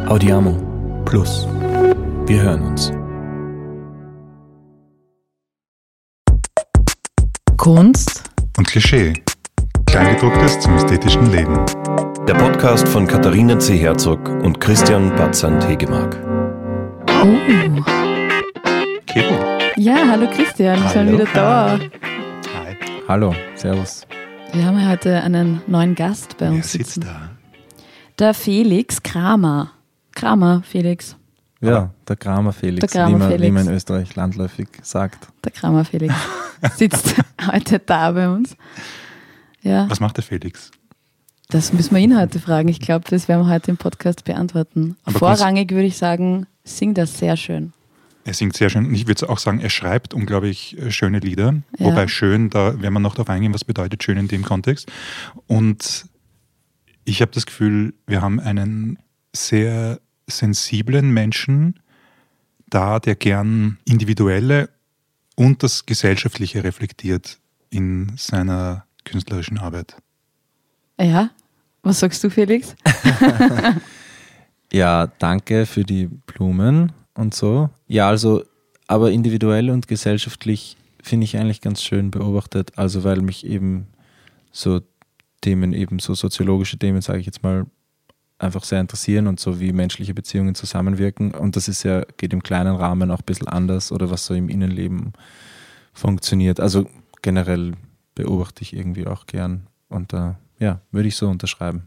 Audiamo Plus. Wir hören uns. Kunst und Klischee. Kleingedrucktes zum ästhetischen Leben. Der Podcast von Katharina C. Herzog und Christian Batzand-Hegemark. Oh. Kebo. Ja, hallo Christian, ich bin wieder da. Hi. Hallo, servus. Wir haben heute einen neuen Gast bei uns Wer sitzen. sitzt da? Der Felix Kramer. Kramer, Felix. Ja, der Kramer Felix, Der Kramer Felix. wie man in Österreich landläufig sagt. Der Kramer Felix sitzt heute da bei uns. Ja, Was macht der Felix? das müssen wir ihn heute fragen. Ich glaube, das werden wir heute im Podcast beantworten. Aber Vorrangig würde ich sagen, singt das sehr schön. Er singt sehr schön. Und ich würde auch sagen, er schreibt unglaublich schöne Lieder. Ja. Wobei schön, da werden wir noch darauf eingehen, was bedeutet schön in dem Kontext. Und ich habe das Gefühl, wir haben einen sehr sensiblen Menschen da, der gern Individuelle und das Gesellschaftliche reflektiert in seiner künstlerischen Arbeit. Ja, was sagst du, Felix? Ja, danke für die Blumen und so. Ja, also, aber individuell und gesellschaftlich finde ich eigentlich ganz schön beobachtet. Also, weil mich eben so Themen, eben so soziologische Themen, sage ich jetzt mal, einfach sehr interessieren und so wie menschliche Beziehungen zusammenwirken. Und das ist ja, geht im kleinen Rahmen auch ein bisschen anders oder was so im Innenleben funktioniert. Also generell beobachte ich irgendwie auch gern und ja, würde ich so unterschreiben.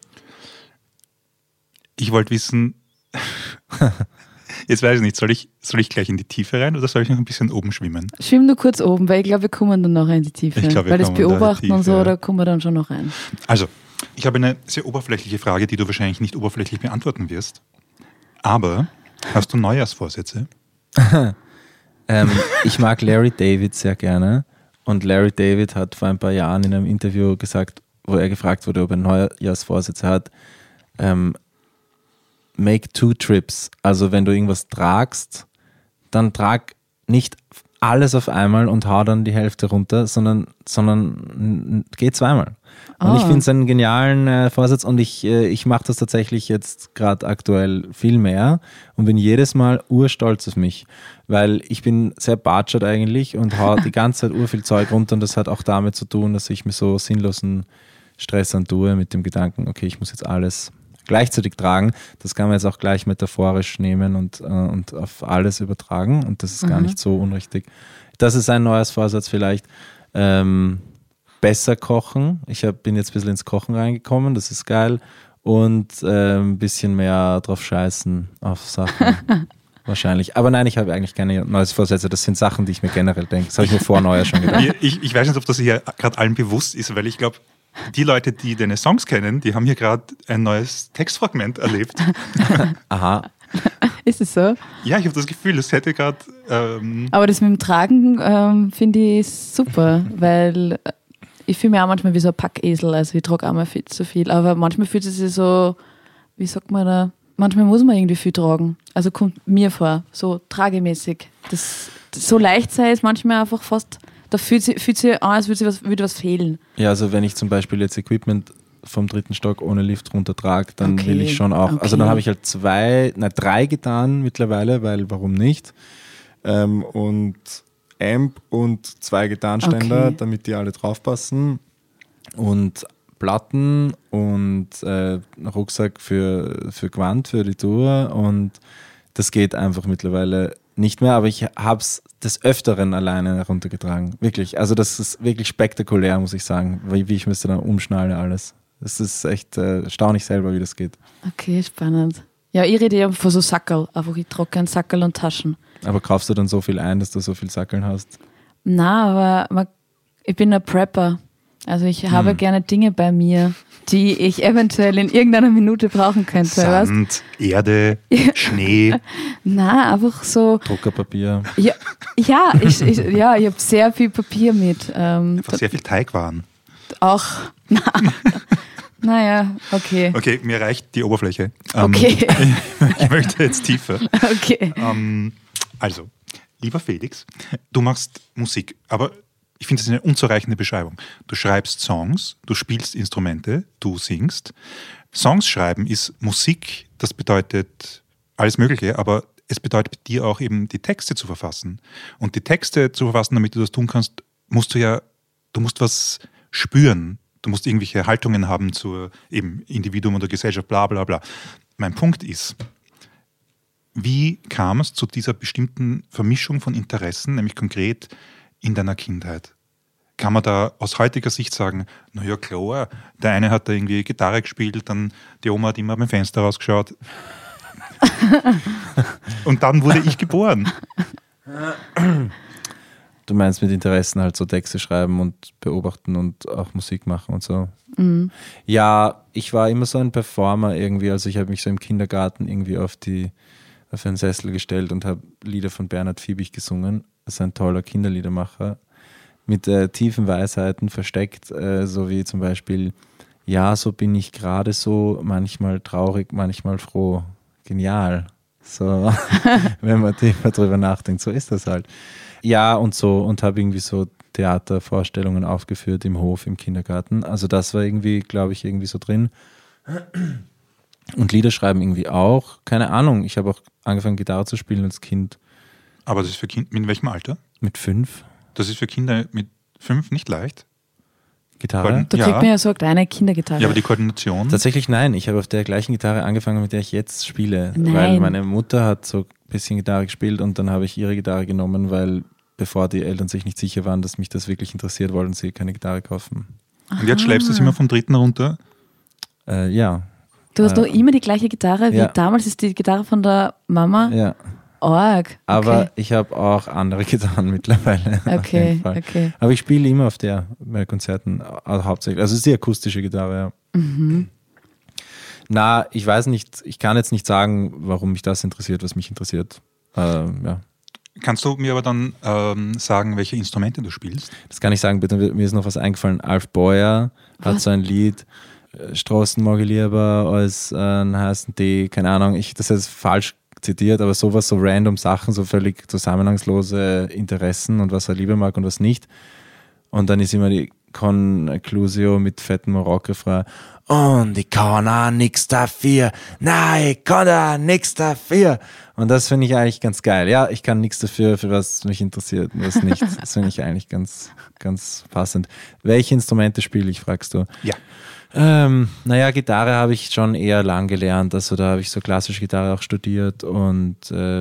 Ich wollte wissen, jetzt weiß ich nicht, soll ich gleich in die Tiefe rein oder soll ich noch ein bisschen oben schwimmen? Schwimm nur kurz oben, weil ich glaube, wir kommen dann nachher in die Tiefe. Ich glaube, wir weil das kommen da in die Beobachten und so, Tiefe. da kommen wir dann schon noch rein. Also, ich habe eine sehr oberflächliche Frage, die du wahrscheinlich nicht oberflächlich beantworten wirst. Aber hast du Neujahrsvorsätze? Ich mag Larry David sehr gerne und Larry David hat vor ein paar Jahren in einem Interview gesagt, wo er gefragt wurde, ob er Neujahrsvorsätze hat, make 2 trips. Also wenn du irgendwas tragst, dann trag nicht alles auf einmal und hau dann die Hälfte runter, sondern geh zweimal. Und ich finde es einen genialen Vorsatz und ich mache das tatsächlich jetzt gerade aktuell viel mehr und bin jedes Mal urstolz auf mich, weil ich bin sehr batschert eigentlich und hau die ganze Zeit urviel Zeug runter und das hat auch damit zu tun, dass ich mir so sinnlosen Stress antue mit dem Gedanken, okay, ich muss jetzt alles gleichzeitig tragen. Das kann man jetzt auch gleich metaphorisch nehmen und auf alles übertragen und das ist gar nicht so unrichtig. Das ist ein Neujahrsvorsatz vielleicht. Besser kochen. Ich bin jetzt ein bisschen ins Kochen reingekommen, das ist geil. Und ein bisschen mehr drauf scheißen auf Sachen. Wahrscheinlich. Aber nein, ich habe eigentlich keine Neujahrsvorsätze. Das sind Sachen, die ich mir generell denke. Das habe ich mir vor Neujahr schon gedacht. Ich weiß nicht, ob das hier gerade allen bewusst ist, weil ich glaube, die Leute, die deine Songs kennen, die haben hier gerade ein neues Textfragment erlebt. Aha. Ist es so? Ja, ich habe das Gefühl, es hätte gerade... Aber das mit dem Tragen finde ich super, weil ich fühle mich auch manchmal wie so ein Packesel, also ich trage auch mal viel zu viel, aber manchmal fühlt es sich so, wie sagt man da, manchmal muss man irgendwie viel tragen, also kommt mir vor, so tragemäßig. Das so leicht sei es manchmal einfach fast, da fühlt sich an, als würde was fehlen. Ja, also wenn ich zum Beispiel jetzt Equipment vom 3. Stock ohne Lift runter trage, dann Okay, will ich schon auch, okay. also dann habe ich halt 3 getan mittlerweile, weil warum nicht? Und Amp und 2 Gitarrenständer, Okay. damit die alle draufpassen und Platten und Rucksack für Quant, für die Tour und das geht einfach mittlerweile nicht mehr, aber ich habe es des Öfteren alleine heruntergetragen, wirklich, also das ist wirklich spektakulär, muss ich sagen, wie ich mir das dann umschnalle alles. Das ist echt erstaunlich selber, wie das geht. Okay, spannend. Ja, ich rede ja von so Sackerl, einfach ich trage keinen Sackerl und Taschen. Aber kaufst du dann so viel ein, dass du so viel Sackeln hast? Na, aber ich bin ein Prepper. Also ich habe gerne Dinge bei mir, die ich eventuell in irgendeiner Minute brauchen könnte. Weißt? Sand, Erde, Schnee. Na, einfach so. Druckerpapier. Ja, ich habe sehr viel Papier mit. Einfach sehr viel Teigwaren. Auch. Naja, okay. Okay, mir reicht die Oberfläche. Okay. Ich möchte jetzt tiefer. Okay. Also, lieber Felix, du machst Musik, aber ich finde, das ist eine unzureichende Beschreibung. Du schreibst Songs, du spielst Instrumente, du singst. Songs schreiben ist Musik, das bedeutet alles Mögliche, aber es bedeutet bei dir auch eben die Texte zu verfassen. Und die Texte zu verfassen, damit du das tun kannst, du musst was spüren. Du musst irgendwelche Haltungen haben zu eben Individuum oder Gesellschaft, bla bla bla. Mein Punkt ist, wie kam es zu dieser bestimmten Vermischung von Interessen, nämlich konkret in deiner Kindheit? Kann man da aus heutiger Sicht sagen, naja klar, der eine hat da irgendwie Gitarre gespielt, dann die Oma hat immer beim Fenster rausgeschaut. Und dann wurde ich geboren. Du meinst mit Interessen halt so Texte schreiben und beobachten und auch Musik machen und so. Mhm. Ja, ich war immer so ein Performer irgendwie, also ich habe mich so im Kindergarten irgendwie auf einen Sessel gestellt und habe Lieder von Bernhard Fiebig gesungen. Das ist ein toller Kinderliedermacher mit tiefen Weisheiten versteckt, so wie zum Beispiel, ja, so bin ich gerade so, manchmal traurig, manchmal froh. Genial. So, wenn man tiefer drüber nachdenkt, so ist das halt. Ja, und so, und habe irgendwie so Theatervorstellungen aufgeführt im Hof, im Kindergarten. Also das war irgendwie, glaube ich, irgendwie so drin. Und Lieder schreiben irgendwie auch. Keine Ahnung, ich habe auch angefangen, Gitarre zu spielen als Kind. Aber das ist für Kinder, mit welchem Alter? Mit 5. Das ist für Kinder mit 5 nicht leicht. Gitarre? Da kriegt man ja so eine kleine Kindergitarre. Ja, aber die Koordination? Tatsächlich nein. Ich habe auf der gleichen Gitarre angefangen, mit der ich jetzt spiele. Nein. Weil meine Mutter hat so ein bisschen Gitarre gespielt und dann habe ich ihre Gitarre genommen, weil bevor die Eltern sich nicht sicher waren, dass mich das wirklich interessiert, wollten sie keine Gitarre kaufen. Und jetzt schleppst du es immer vom 3. runter? Ja. Du hast doch immer die gleiche Gitarre wie ja. damals, ist die Gitarre von der Mama. Ja. Arg. Aber Okay. ich habe auch andere Gitarren mittlerweile. Auf jeden Fall. Okay. Aber ich spiele immer auf der bei Konzerten hauptsächlich. Also es ist die akustische Gitarre, ja. Mhm. Na, ich weiß nicht, ich kann jetzt nicht sagen, warum mich das interessiert, was mich interessiert. Ja. Kannst du mir aber dann sagen, welche Instrumente du spielst? Das kann ich sagen, bitte, mir ist noch was eingefallen. Alf Beuer hat so ein Lied, Straßen mag ich lieber als einen heißen Tee, keine Ahnung, das ist jetzt falsch zitiert, aber sowas, so random Sachen, so völlig zusammenhangslose Interessen und was er lieber mag und was nicht. Und dann ist immer die Conclusio mit fetten Marokko-Refrain. Und ich kann auch nix dafür. Nein, ich kann auch nix dafür. Und das finde ich eigentlich ganz geil. Ja, ich kann nichts dafür, für was mich interessiert und was nicht. Das finde ich eigentlich ganz, ganz passend. Welche Instrumente spiele ich, fragst du? Ja. Naja, Gitarre habe ich schon eher lang gelernt. Also da habe ich so klassische Gitarre auch studiert und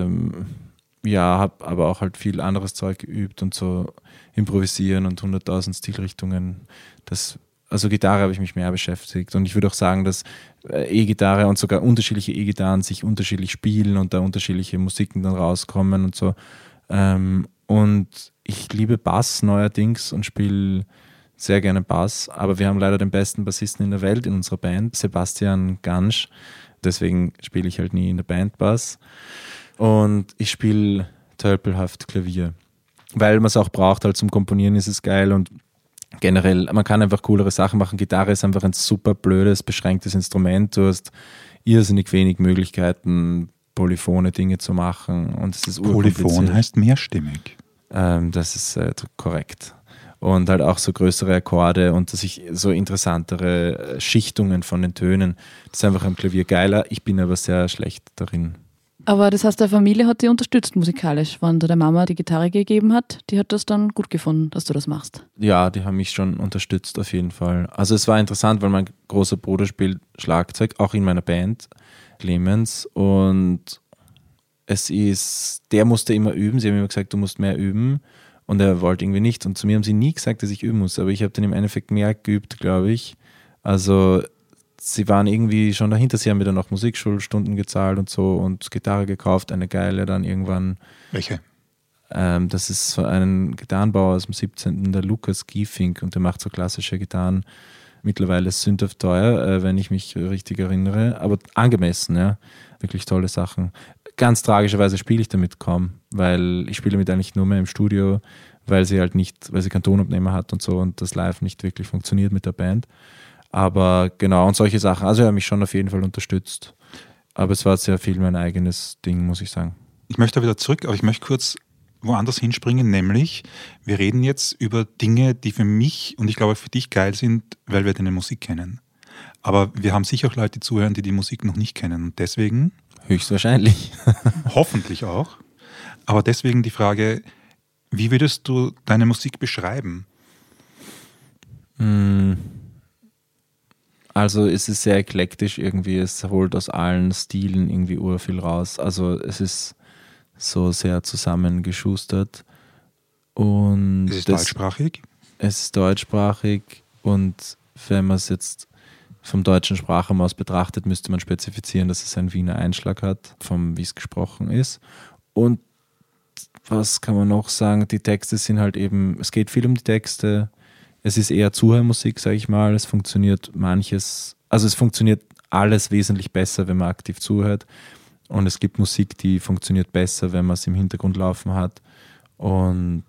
ja, habe aber auch halt viel anderes Zeug geübt und so improvisieren und 100.000 Stilrichtungen. Also Gitarre habe ich mich mehr beschäftigt und ich würde auch sagen, dass E-Gitarre und sogar unterschiedliche E-Gitarren sich unterschiedlich spielen und da unterschiedliche Musiken dann rauskommen und so. Und ich liebe Bass neuerdings und spiele sehr gerne Bass, aber wir haben leider den besten Bassisten in der Welt in unserer Band, Sebastian Gansch. Deswegen spiele ich halt nie in der Band Bass. Und ich spiele tölpelhaft Klavier, weil man es auch braucht, halt zum Komponieren ist es geil und generell, man kann einfach coolere Sachen machen. Gitarre ist einfach ein super blödes, beschränktes Instrument. Du hast irrsinnig wenig Möglichkeiten, polyphone Dinge zu machen und es ist Polyphon heißt mehrstimmig. Das ist korrekt. Und halt auch so größere Akkorde und so interessantere Schichtungen von den Tönen. Das ist einfach am Klavier geiler. Ich bin aber sehr schlecht darin. Aber das heißt, deine Familie hat dich unterstützt musikalisch, wenn der Mama die Gitarre gegeben hat. Die hat das dann gut gefunden, dass du das machst. Ja, die haben mich schon unterstützt auf jeden Fall. Also es war interessant, weil mein großer Bruder spielt Schlagzeug, auch in meiner Band, Clemens. Und der musste immer üben. Sie haben immer gesagt, du musst mehr üben. Und er wollte irgendwie nicht. Und zu mir haben sie nie gesagt, dass ich üben muss. Aber ich habe dann im Endeffekt mehr geübt, glaube ich. Also sie waren irgendwie schon dahinter. Sie haben mir dann auch Musikschulstunden gezahlt und so und Gitarre gekauft, eine geile dann irgendwann. Welche? Das ist so ein Gitarrenbauer aus dem 17., der Lukas Giefink, und der macht so klassische Gitarren. Mittlerweile sündhaft teuer, wenn ich mich richtig erinnere, aber angemessen, ja. Wirklich tolle Sachen. Ganz tragischerweise spiele ich damit kaum, weil ich spiele damit eigentlich nur mehr im Studio, weil sie keinen Tonabnehmer hat und so und das live nicht wirklich funktioniert mit der Band. Aber genau, und solche Sachen. Also er hat mich schon auf jeden Fall unterstützt. Aber es war sehr viel mein eigenes Ding, muss ich sagen. Ich möchte da wieder zurück, aber ich möchte kurz woanders hinspringen, nämlich wir reden jetzt über Dinge, die für mich und ich glaube für dich geil sind, weil wir deine Musik kennen. Aber wir haben sicher auch Leute, die zuhören, die die Musik noch nicht kennen. Und deswegen... Höchstwahrscheinlich. Hoffentlich auch. Aber deswegen die Frage, wie würdest du deine Musik beschreiben? Also es ist sehr eklektisch irgendwie, es holt aus allen Stilen irgendwie urviel raus. Also es ist so sehr zusammengeschustert. Und Es ist deutschsprachig? Es ist deutschsprachig und wenn man es jetzt vom deutschen Sprachraum aus betrachtet, müsste man spezifizieren, dass es einen Wiener Einschlag hat, wie es gesprochen ist. Und was kann man noch sagen? Die Texte sind halt eben, es geht viel um die Texte. Es ist eher Zuhörmusik, sage ich mal. Es funktioniert manches, also es funktioniert alles wesentlich besser, wenn man aktiv zuhört. Und es gibt Musik, die funktioniert besser, wenn man es im Hintergrund laufen hat. Und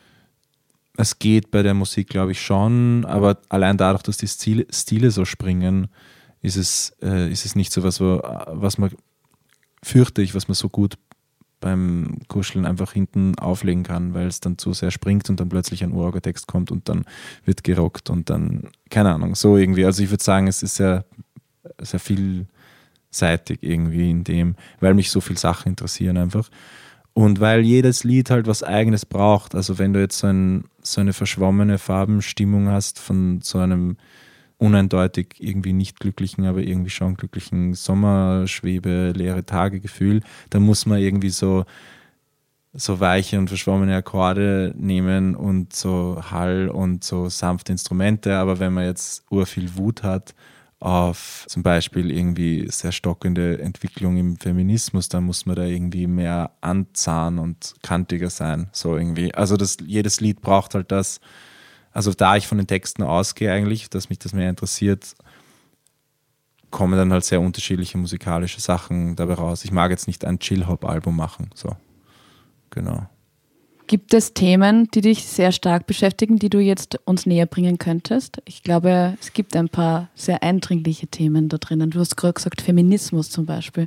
es geht bei der Musik, glaube ich, schon, aber allein dadurch, dass die Stile so springen, ist es nicht so was man, fürchte ich, was man so gut beim Kuscheln einfach hinten auflegen kann, weil es dann zu sehr springt und dann plötzlich ein Urorgeltext kommt und dann wird gerockt und dann, keine Ahnung, so irgendwie. Also ich würde sagen, es ist sehr, sehr vielseitig irgendwie in dem, weil mich so viele Sachen interessieren einfach. Und weil jedes Lied halt was Eigenes braucht. Also wenn du jetzt so eine verschwommene Farbenstimmung hast von so einem uneindeutig irgendwie nicht glücklichen, aber irgendwie schon glücklichen Sommerschwebe, leere Tage-Gefühl, dann muss man irgendwie so weiche und verschwommene Akkorde nehmen und so Hall und so sanfte Instrumente. Aber wenn man jetzt urviel Wut hat auf zum Beispiel irgendwie sehr stockende Entwicklung im Feminismus, dann muss man da irgendwie mehr anzahnen und kantiger sein, so irgendwie. Also jedes Lied braucht halt das. Also da ich von den Texten ausgehe eigentlich, dass mich das mehr interessiert, kommen dann halt sehr unterschiedliche musikalische Sachen dabei raus. Ich mag jetzt nicht ein Chill-Hop-Album machen, so. Genau. Gibt es Themen, die dich sehr stark beschäftigen, die du jetzt uns näher bringen könntest? Ich glaube, es gibt ein paar sehr eindringliche Themen da drinnen. Du hast gerade gesagt, Feminismus zum Beispiel.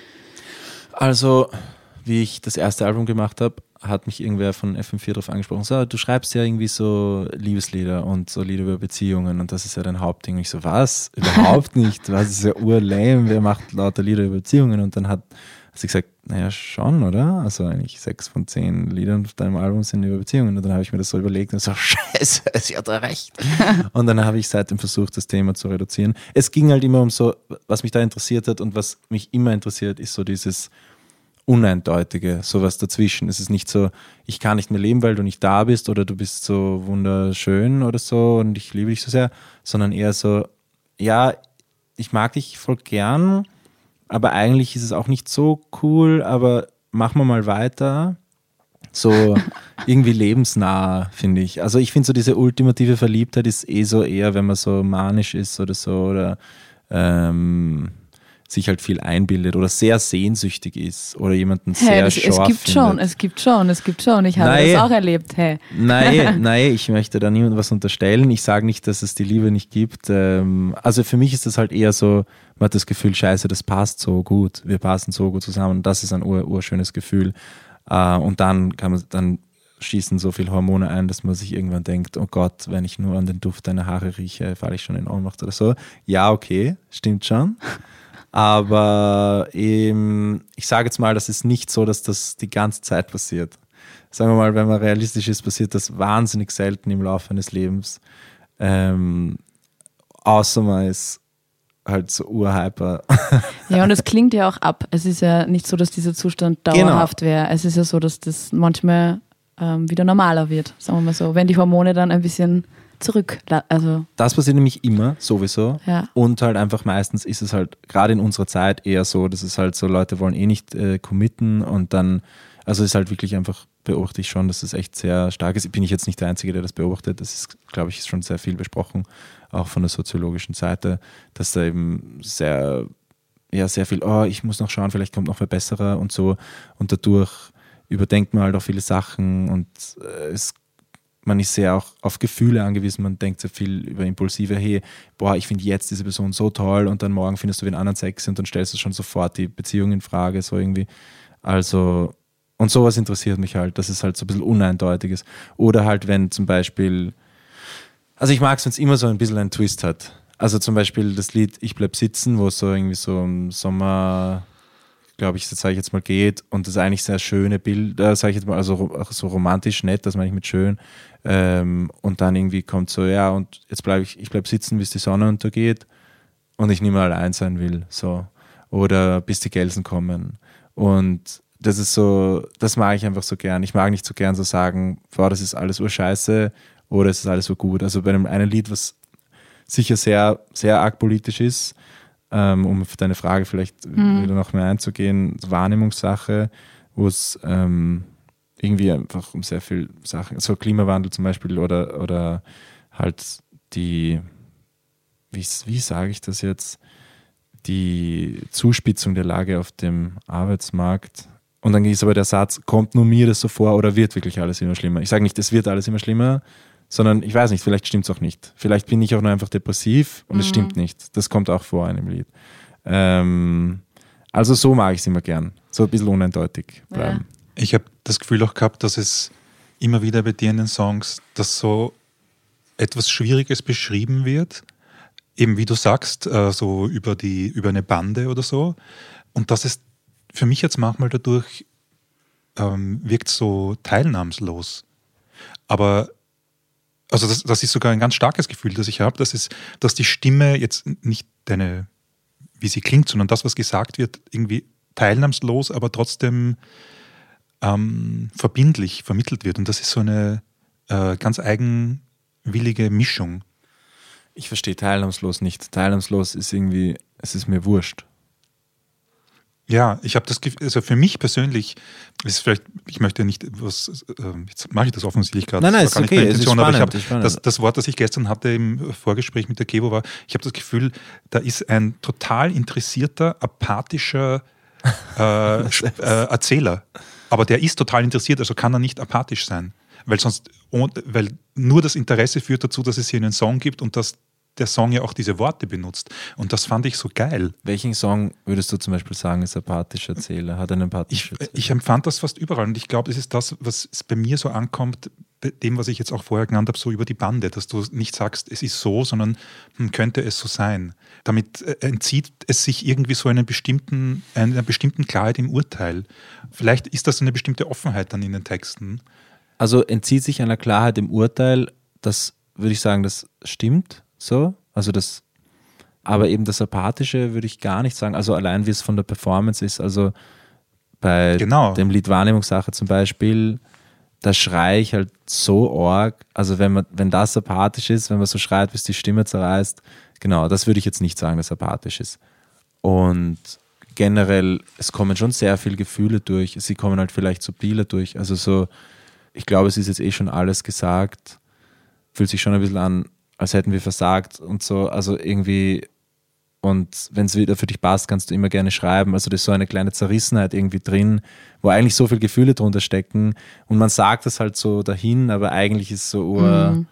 Also, wie ich das erste Album gemacht habe, hat mich irgendwer von FM4 darauf angesprochen, so, du schreibst ja irgendwie so Liebeslieder und so Lieder über Beziehungen und das ist ja dein Hauptding. Ich so, was? Überhaupt nicht. Was ist ja urlame? Wer macht lauter Lieder über Beziehungen? Und dann hat sie gesagt, naja, schon, oder? Also eigentlich 6 von 10 Liedern auf deinem Album sind über Beziehungen. Und dann habe ich mir das so überlegt und so, scheiße, sie hat recht. Und dann habe ich seitdem versucht, das Thema zu reduzieren. Es ging halt immer um so, was mich da interessiert hat und was mich immer interessiert, ist so dieses Uneindeutige, sowas dazwischen. Es ist nicht so, ich kann nicht mehr leben, weil du nicht da bist oder du bist so wunderschön oder so und ich liebe dich so sehr, sondern eher so, ja, ich mag dich voll gern, aber eigentlich ist es auch nicht so cool, aber machen wir mal weiter. So irgendwie lebensnah, finde ich. Also ich finde so diese ultimative Verliebtheit ist so eher, wenn man so manisch ist oder so oder sich halt viel einbildet oder sehr sehnsüchtig ist oder jemanden sehr scharf findet. Es gibt schon. Ich habe das auch erlebt. Hey. Nein, ich möchte da niemandem was unterstellen. Ich sage nicht, dass es die Liebe nicht gibt. Also für mich ist das halt eher so, man hat das Gefühl, scheiße, das passt so gut. Wir passen so gut zusammen. Und das ist ein urschönes Gefühl. Und dann schießen so viele Hormone ein, dass man sich irgendwann denkt, oh Gott, wenn ich nur an den Duft deiner Haare rieche, falle ich schon in Ohnmacht oder so. Ja, okay, stimmt schon. Aber ich sage jetzt mal, das ist nicht so, dass das die ganze Zeit passiert. Sagen wir mal, wenn man realistisch ist, passiert das wahnsinnig selten im Laufe eines Lebens. Außer man ist halt so urhyper. Ja, und es klingt ja auch ab. Es ist ja nicht so, dass dieser Zustand dauerhaft wäre. Es ist ja so, dass das manchmal wieder normaler wird, sagen wir mal so. Wenn die Hormone dann ein bisschen das passiert nämlich immer, sowieso. Ja. Und halt einfach meistens ist es halt, gerade in unserer Zeit, eher so, dass es halt so, Leute wollen eh nicht committen und dann, also es ist halt wirklich einfach, beobachte ich schon, dass es echt sehr stark ist. Bin ich jetzt nicht der Einzige, der das beobachtet. Das ist, glaube ich, schon sehr viel besprochen, auch von der soziologischen Seite, dass da eben sehr viel, ich muss noch schauen, vielleicht kommt noch wer besserer und so. Und dadurch überdenkt man halt auch viele Sachen und man ist sehr auch auf Gefühle angewiesen, man denkt sehr viel über impulsive, hey, ich finde jetzt diese Person so toll und dann morgen findest du den anderen sexy und dann stellst du schon sofort die Beziehung in Frage, so irgendwie. Also Und sowas interessiert mich halt, dass es halt so ein bisschen uneindeutig ist. Oder halt, wenn zum Beispiel, also ich mag es, wenn es immer so ein bisschen einen Twist hat. Also zum Beispiel das Lied Ich bleib sitzen, wo es so irgendwie so im Sommer, glaube ich, sage ich jetzt mal, geht und das eigentlich sehr schöne Bilder, sage ich jetzt mal, also so romantisch nett, das meine ich mit schön. Und dann irgendwie kommt so, ja, und jetzt ich bleib sitzen, bis die Sonne untergeht und ich nicht mehr allein sein will. So. Oder bis die Gelsen kommen. Und das ist so, das mag ich einfach so gern. Ich mag nicht so gern so sagen, boah, das ist alles urscheiße oder es ist alles so gut. Also bei einem einen Lied, was sicher sehr, sehr arg politisch ist, um auf deine Frage vielleicht wieder noch mehr einzugehen, Wahrnehmungssache, wo es irgendwie einfach um sehr viel Sachen, so Klimawandel zum Beispiel oder halt die, wie sage ich das jetzt, die Zuspitzung der Lage auf dem Arbeitsmarkt. Und dann ist aber der Satz, kommt nur mir das so vor oder wird wirklich alles immer schlimmer? Ich sage nicht, es wird alles immer schlimmer, sondern ich weiß nicht, vielleicht stimmt es auch nicht. Vielleicht bin ich auch nur einfach depressiv und es stimmt nicht. Das kommt auch vor in dem Lied. Also so mag ich es immer gern. So ein bisschen uneindeutig bleiben. Ja. Ich habe das Gefühl auch gehabt, dass es immer wieder bei dir in den Songs, dass so etwas Schwieriges beschrieben wird, eben wie du sagst, so über eine Bande oder so. Und dass es für mich jetzt manchmal dadurch wirkt so teilnahmslos. Aber also das ist sogar ein ganz starkes Gefühl, das ich habe, dass die Stimme jetzt nicht wie sie klingt, sondern das, was gesagt wird, irgendwie teilnahmslos, aber trotzdem verbindlich vermittelt wird. Und das ist so eine ganz eigenwillige Mischung. Ich verstehe teilnahmslos nicht. Teilnahmslos ist irgendwie, es ist mir wurscht. Ja, ich habe das Gefühl, also für mich persönlich, ist vielleicht, ich möchte nicht jetzt mache ich das offensichtlich gerade. Nein, ist okay, es ist spannend. Aber ich habe das Wort, das ich gestern hatte im Vorgespräch mit der Kevo war, ich habe das Gefühl, da ist ein total interessierter, apathischer Erzähler. Aber der ist total interessiert, also kann er nicht apathisch sein. Weil nur das Interesse führt dazu, dass es hier einen Song gibt und dass der Song ja auch diese Worte benutzt. Und das fand ich so geil. Welchen Song würdest du zum Beispiel sagen, ist apathisch Erzähler, hat einen empathischen Erzähler? Ich empfand das fast überall und ich glaube, es ist das, was bei mir so ankommt, bei dem, was ich jetzt auch vorher genannt habe, so über die Bande, dass du nicht sagst, es ist so, sondern könnte es so sein. Damit entzieht es sich irgendwie so einer bestimmten Klarheit im Urteil. Vielleicht ist das eine bestimmte Offenheit dann in den Texten. Also entzieht sich einer Klarheit im Urteil, das würde ich sagen, das stimmt so. Also aber eben das Apathische würde ich gar nicht sagen. Also allein wie es von der Performance ist, also bei dem Lied Wahrnehmungssache zum Beispiel, da schreie ich halt so arg, also wenn das apathisch ist, wenn man so schreit, bis die Stimme zerreißt, genau, das würde ich jetzt nicht sagen, dass apathisch ist. Und generell, es kommen schon sehr viele Gefühle durch, sie kommen halt vielleicht subtiler durch, also so, ich glaube, es ist jetzt schon alles gesagt, fühlt sich schon ein bisschen an, als hätten wir versagt und so, also irgendwie, und wenn es wieder für dich passt, kannst du immer gerne schreiben, also da ist so eine kleine Zerrissenheit irgendwie drin, wo eigentlich so viele Gefühle drunter stecken und man sagt es halt so dahin, aber eigentlich ist es so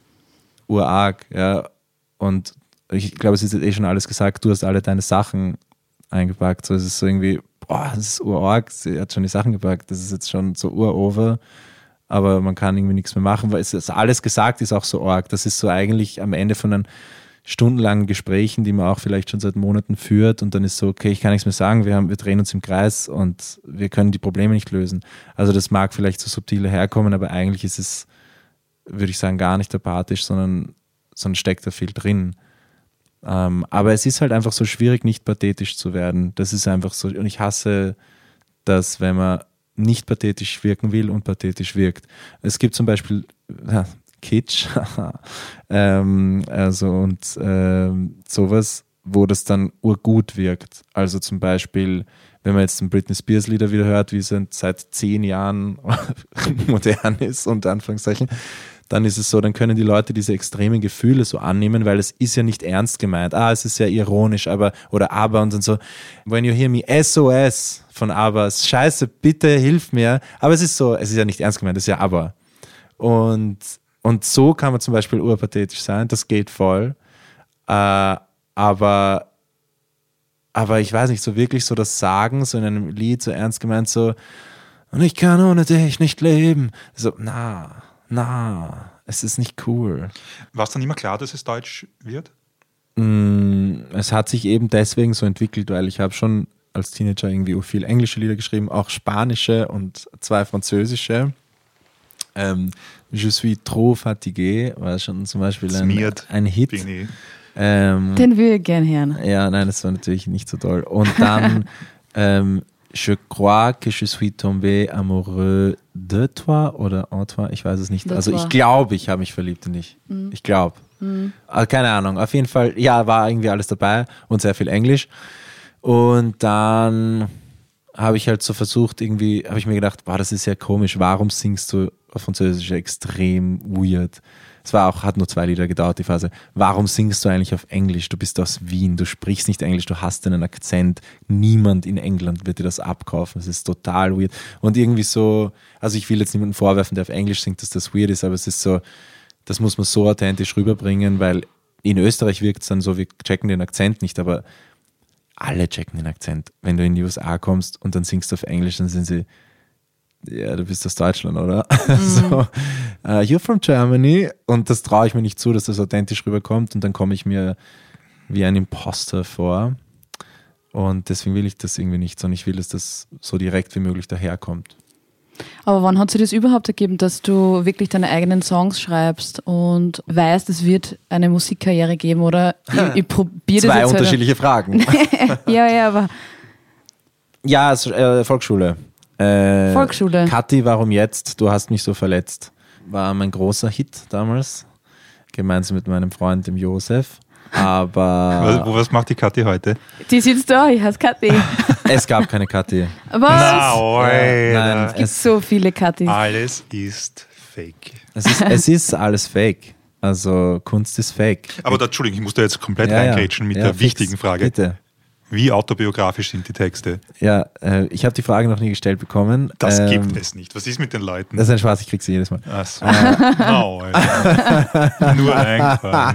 urarg, ja, und ich glaube, es ist jetzt schon alles gesagt, du hast alle deine Sachen eingepackt, so es ist so irgendwie, das ist urarg, sie hat schon die Sachen gepackt, das ist jetzt schon so urover, aber man kann irgendwie nichts mehr machen, weil es ist alles gesagt ist auch so arg. Das ist so eigentlich am Ende von einem stundenlangen Gesprächen, die man auch vielleicht schon seit Monaten führt und dann ist so, okay, ich kann nichts mehr sagen, wir drehen uns im Kreis und wir können die Probleme nicht lösen. Also das mag vielleicht so subtil herkommen, aber eigentlich ist es, würde ich sagen, gar nicht apathisch, sondern steckt da viel drin. Aber es ist halt einfach so schwierig, nicht pathetisch zu werden. Das ist einfach so, und ich hasse das, wenn man nicht pathetisch wirken will und pathetisch wirkt. Es gibt zum Beispiel Kitsch sowas, wo das dann urgut wirkt. Also zum Beispiel, wenn man jetzt den Britney Spears Lieder wieder hört, wie es seit 10 Jahren modern ist, unter Anführungszeichen, dann ist es so, dann können die Leute diese extremen Gefühle so annehmen, weil es ist ja nicht ernst gemeint. Es ist ja ironisch, aber und dann so, when you hear me, SOS von aber, scheiße, bitte hilf mir. Aber es ist so, es ist ja nicht ernst gemeint, es ist ja aber. Und so kann man zum Beispiel urpathetisch sein, das geht voll. Aber ich weiß nicht, so wirklich so das Sagen, so in einem Lied, so ernst gemeint, so und ich kann ohne dich nicht leben. So, es ist nicht cool. War es dann immer klar, dass es Deutsch wird? Es hat sich eben deswegen so entwickelt, weil ich habe schon als Teenager irgendwie viel englische Lieder geschrieben, auch spanische und 2 französische. Je suis trop fatigué war schon zum Beispiel ein Hit. Den will ich gern hören. Ja, nein, das war natürlich nicht so toll. Und dann Je crois que je suis tombé amoureux de toi oder en toi, ich weiß es nicht. Also ich glaube, ich habe mich verliebt in dich. Ich glaube. Keine Ahnung, auf jeden Fall, ja, war irgendwie alles dabei und sehr viel Englisch. Und dann habe ich halt so versucht, irgendwie, habe ich mir gedacht, boah, das ist ja komisch, warum singst du auf Französisch extrem weird? Es hat nur 2 Lieder gedauert, die Phase. Warum singst du eigentlich auf Englisch? Du bist aus Wien, du sprichst nicht Englisch, du hast einen Akzent. Niemand in England wird dir das abkaufen. Das ist total weird. Und irgendwie so, also ich will jetzt niemandem vorwerfen, der auf Englisch singt, dass das weird ist, aber es ist so, das muss man so authentisch rüberbringen, weil in Österreich wirkt es dann so, wir checken den Akzent nicht, aber alle checken den Akzent. Wenn du in die USA kommst und dann singst du auf Englisch, dann sind sie, ja, du bist aus Deutschland, oder? So, you're from Germany. Und das traue ich mir nicht zu, dass das authentisch rüberkommt. Und dann komme ich mir wie ein Imposter vor. Und deswegen will ich das irgendwie nicht, sondern ich will, dass das so direkt wie möglich daherkommt. Aber wann hat sich das überhaupt ergeben, dass du wirklich deine eigenen Songs schreibst und weißt, es wird eine Musikkarriere geben? Oder ich probiere das 2 jetzt unterschiedliche Fragen. Ja, aber... Ja, Volksschule. Volksschule. Kathi, warum jetzt? Du hast mich so verletzt. War mein großer Hit damals. Gemeinsam mit meinem Freund, dem Josef. Aber. Was macht die Kathi heute? Die sitzt da, ich heiße Kathi. Es gab keine Kathi. Was? Nein, Es gibt so viele Kathis. Alles ist fake. Es ist alles fake. Also Kunst ist fake. Aber Entschuldigung, ich muss da jetzt komplett reingrätschen mit der wichtigen Frage. Bitte. Wie autobiografisch sind die Texte? Ja, ich habe die Frage noch nie gestellt bekommen. Das gibt es nicht. Was ist mit den Leuten? Das ist ein Spaß, ich kriege sie jedes Mal. Ach so. Nur eingefallen.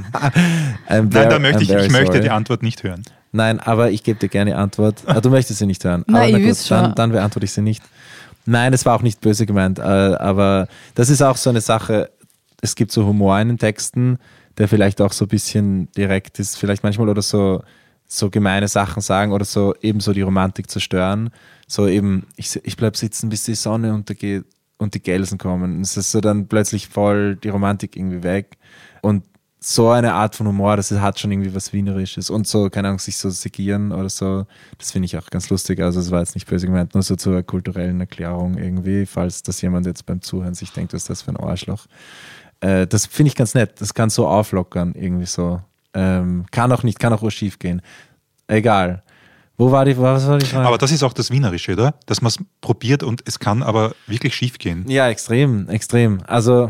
Ich möchte die Antwort nicht hören. Nein, aber ich gebe dir gerne die Antwort. Du möchtest sie nicht hören. Nein, aber ich weiß schon. Dann beantworte ich sie nicht. Nein, das war auch nicht böse gemeint. Aber das ist auch so eine Sache, es gibt so Humor in den Texten, der vielleicht auch so ein bisschen direkt ist, vielleicht manchmal oder so gemeine Sachen sagen oder so eben so die Romantik zerstören. So eben, ich bleib sitzen, bis die Sonne untergeht und die Gelsen kommen. Es ist so dann plötzlich voll die Romantik irgendwie weg. Und so eine Art von Humor, das hat schon irgendwie was Wienerisches. Und so, keine Ahnung, sich so segieren oder so, das finde ich auch ganz lustig. Also es war jetzt nicht böse gemeint, nur so zur kulturellen Erklärung irgendwie, falls das jemand jetzt beim Zuhören sich denkt, was ist das für ein Arschloch. Das finde ich ganz nett. Das kann so auflockern irgendwie so. Kann auch schief gehen. Egal. Was war die Frage? Aber das ist auch das Wienerische, oder? Dass man es probiert und es kann aber wirklich schief gehen. Ja, extrem, extrem. Also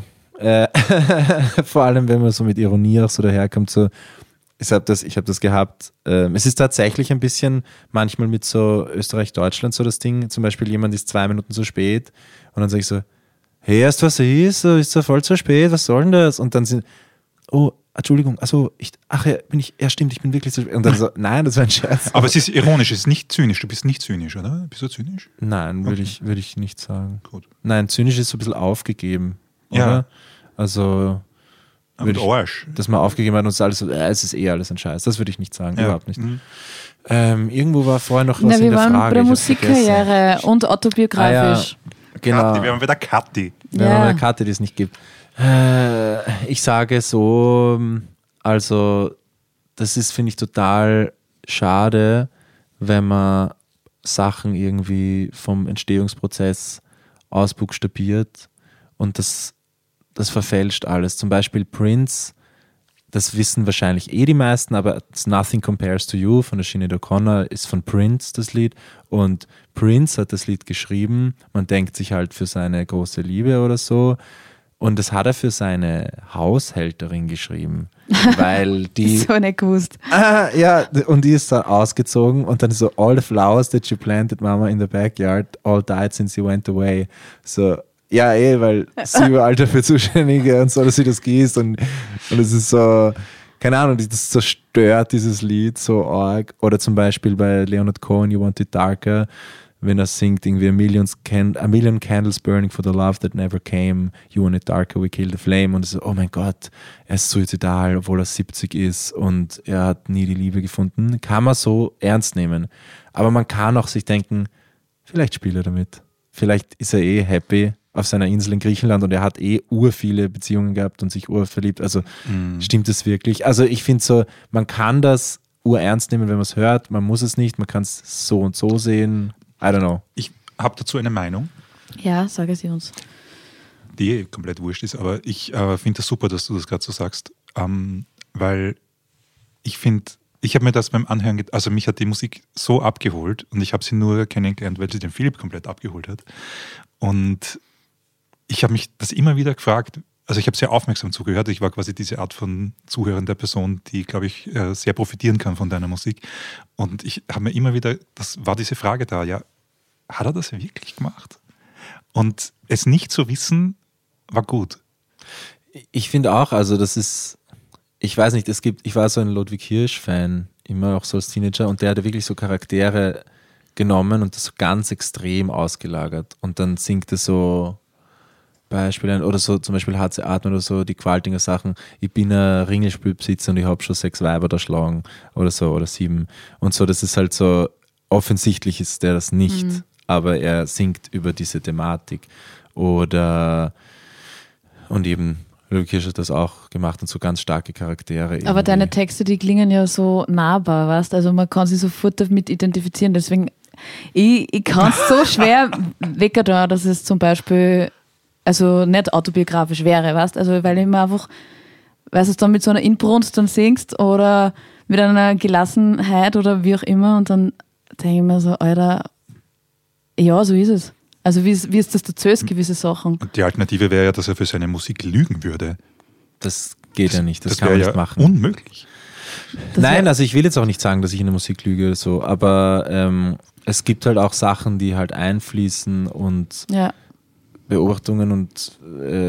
vor allem, wenn man so mit Ironie auch so daherkommt, so, ich hab das gehabt. Es ist tatsächlich ein bisschen manchmal mit so Österreich-Deutschland so das Ding, zum Beispiel jemand ist 2 Minuten zu spät und dann sage ich so, hey, erst was ist ja voll zu spät, was soll denn das? Und dann Entschuldigung, stimmt, ich bin wirklich so. Und dann so, nein, das war ein Scherz. Aber es ist ironisch, es ist nicht zynisch. Du bist nicht zynisch, oder? Bist du zynisch? Nein, würde ich nicht sagen. Gut. Nein, zynisch ist so ein bisschen aufgegeben, oder? Ja. Also, Arsch. dass man aufgegeben hat und es ist alles so, es ist alles ein Scheiß. Das würde ich nicht sagen, überhaupt nicht. Irgendwo war vorher noch was in der Frage. Wir waren bei der Musikkarriere und autobiografisch. Genau. Wir haben wieder Kathi. Wir haben eine Karte, die es nicht gibt. Ich sage so, also das ist, finde ich, total schade, wenn man Sachen irgendwie vom Entstehungsprozess ausbuchstabiert und das verfälscht alles. Zum Beispiel Prince, das wissen wahrscheinlich die meisten, aber Nothing Compares to You von der Sinead O'Connor ist von Prince das Lied und Prince hat das Lied geschrieben, man denkt sich halt für seine große Liebe oder so. Und das hat er für seine Haushälterin geschrieben, weil die... So nicht gewusst. Ja, und die ist dann ausgezogen und dann so, all the flowers that you planted, Mama, in the backyard, all died since you went away. So, ja, weil sie überall dafür zuständige und so, dass sie das gießt und es ist so, keine Ahnung, das zerstört dieses Lied so arg. Oder zum Beispiel bei Leonard Cohen, You Want It Darker, wenn er singt, irgendwie a million candles burning for the love that never came, you want it darker, we kill the flame. Und so, oh mein Gott, er ist suizidal, obwohl er 70 ist und er hat nie die Liebe gefunden. Kann man so ernst nehmen. Aber man kann auch sich denken, vielleicht spielt er damit. Vielleicht ist er happy auf seiner Insel in Griechenland und er hat urviele Beziehungen gehabt und sich urverliebt. Also stimmt es wirklich? Also ich finde so, man kann das urernst nehmen, wenn man es hört. Man muss es nicht, man kann es so und so sehen. I don't know. Ich habe dazu eine Meinung, Ja, sage sie uns. die komplett wurscht ist, aber ich finde das super, dass du das gerade so sagst, weil ich finde, ich habe mir das beim Anhören, also mich hat die Musik so abgeholt und ich habe sie nur kennengelernt, weil sie den Philipp komplett abgeholt hat. Und ich habe mich das immer wieder gefragt, also ich habe sehr aufmerksam zugehört, ich war quasi diese Art von zuhörender Person, die, glaube ich, sehr profitieren kann von deiner Musik. Und ich habe mir immer wieder, das war diese Frage da, ja, hat er das wirklich gemacht? Und es nicht zu wissen, war gut. Ich finde auch, also das ist, ich weiß nicht, ich war so ein Ludwig Hirsch-Fan, immer auch so als Teenager, und der hatte wirklich so Charaktere genommen und das so ganz extrem ausgelagert. Und dann singt er so Beispiele oder so, zum Beispiel HC Atmen oder so, die Qualtinger Sachen, ich bin ein Ringelspielbesitzer und ich habe schon 6 Weiber da schlagen oder so, oder 7 und so, das ist halt so, offensichtlich ist der das nicht, aber er singt über diese Thematik oder und eben Ludwig Hirsch hat das auch gemacht und so ganz starke Charaktere. Aber irgendwie. deine Texte, die klingen ja so nahbar, weißt, also man kann sich sofort damit identifizieren, deswegen ich kann es so schwer weggetan, dass es zum Beispiel also nicht autobiografisch wäre, weißt, also weil ich mir einfach, weißt du, dann mit so einer Inbrunst dann singst oder mit einer Gelassenheit oder wie auch immer und dann denke ich mir so, Alter, ja, so ist es. Also wie ist das dazu ist, gewisse Sachen. Und die Alternative wäre ja, dass er für seine Musik lügen würde. Das geht ja nicht, das kann wäre man nicht machen. Unmöglich. Nein, also ich will jetzt auch nicht sagen, dass ich in der Musik lüge oder so, aber es gibt halt auch Sachen, die halt einfließen und Ja. Beobachtungen und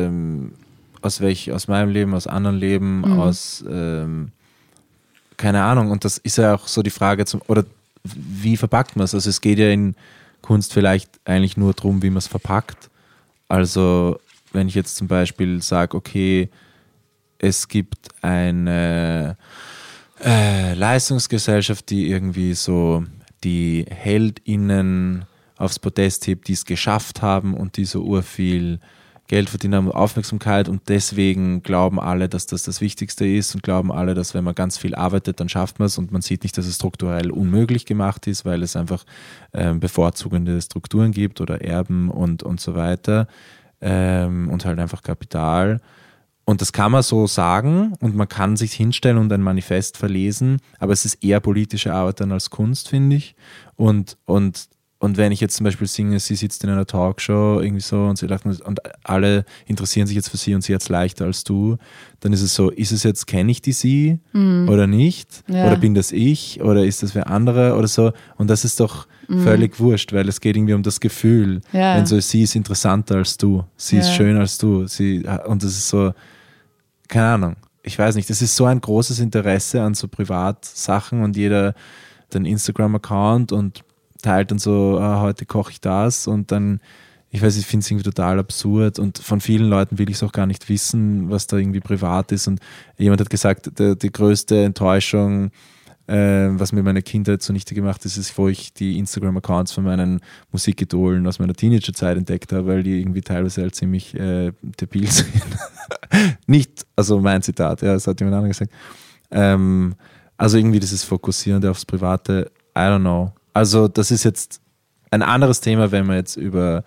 aus meinem Leben, aus anderen Leben, aus keine Ahnung. Und das ist ja auch so die Frage, oder wie verpackt man es? Also es geht ja in Kunst vielleicht eigentlich nur darum, wie man es verpackt. Also wenn ich jetzt zum Beispiel sage, okay, es gibt eine Leistungsgesellschaft, die irgendwie so die HeldInnen aufs Podest hebt, die es geschafft haben und die so urviel Geld verdienen haben, Aufmerksamkeit und deswegen glauben alle, dass das das Wichtigste ist und glauben alle, dass wenn man ganz viel arbeitet, dann schafft man es und man sieht nicht, dass es strukturell unmöglich gemacht ist, weil es einfach bevorzugende Strukturen gibt oder Erben und so weiter und halt einfach Kapital. Und das kann man so sagen und man kann sich hinstellen und ein Manifest verlesen, aber es ist eher politische Arbeit dann als Kunst, finde ich. Und wenn ich jetzt zum Beispiel singe, sie sitzt in einer Talkshow irgendwie so und sie lacht und alle interessieren sich jetzt für sie und sie hat es leichter als du, dann ist es so, ist es jetzt, kenne ich sie oder nicht? Ja. Oder bin das ich? Oder ist das wer andere oder so? Und das ist doch völlig wurscht, weil es geht irgendwie um das Gefühl. Ja. Wenn so, sie ist interessanter als du, sie ist schöner als du, und das ist so, keine Ahnung, ich weiß nicht, das ist so ein großes Interesse an so Privatsachen und jeder hat einen Instagram-Account und teilt dann so, heute koche ich das und dann, ich weiß, ich finde es irgendwie total absurd und von vielen Leuten will ich es auch gar nicht wissen, was da irgendwie privat ist und jemand hat gesagt, die größte Enttäuschung, was mir meine Kindheit zunichte gemacht ist, wo ich die Instagram-Accounts von meinen Musikidolen aus meiner Teenagerzeit entdeckt habe, weil die irgendwie teilweise halt ziemlich debil sind. Nicht, also mein Zitat, ja, das hat jemand anderes gesagt. Also irgendwie dieses Fokussierende aufs Private, I don't know. Also das ist jetzt ein anderes Thema, wenn man jetzt über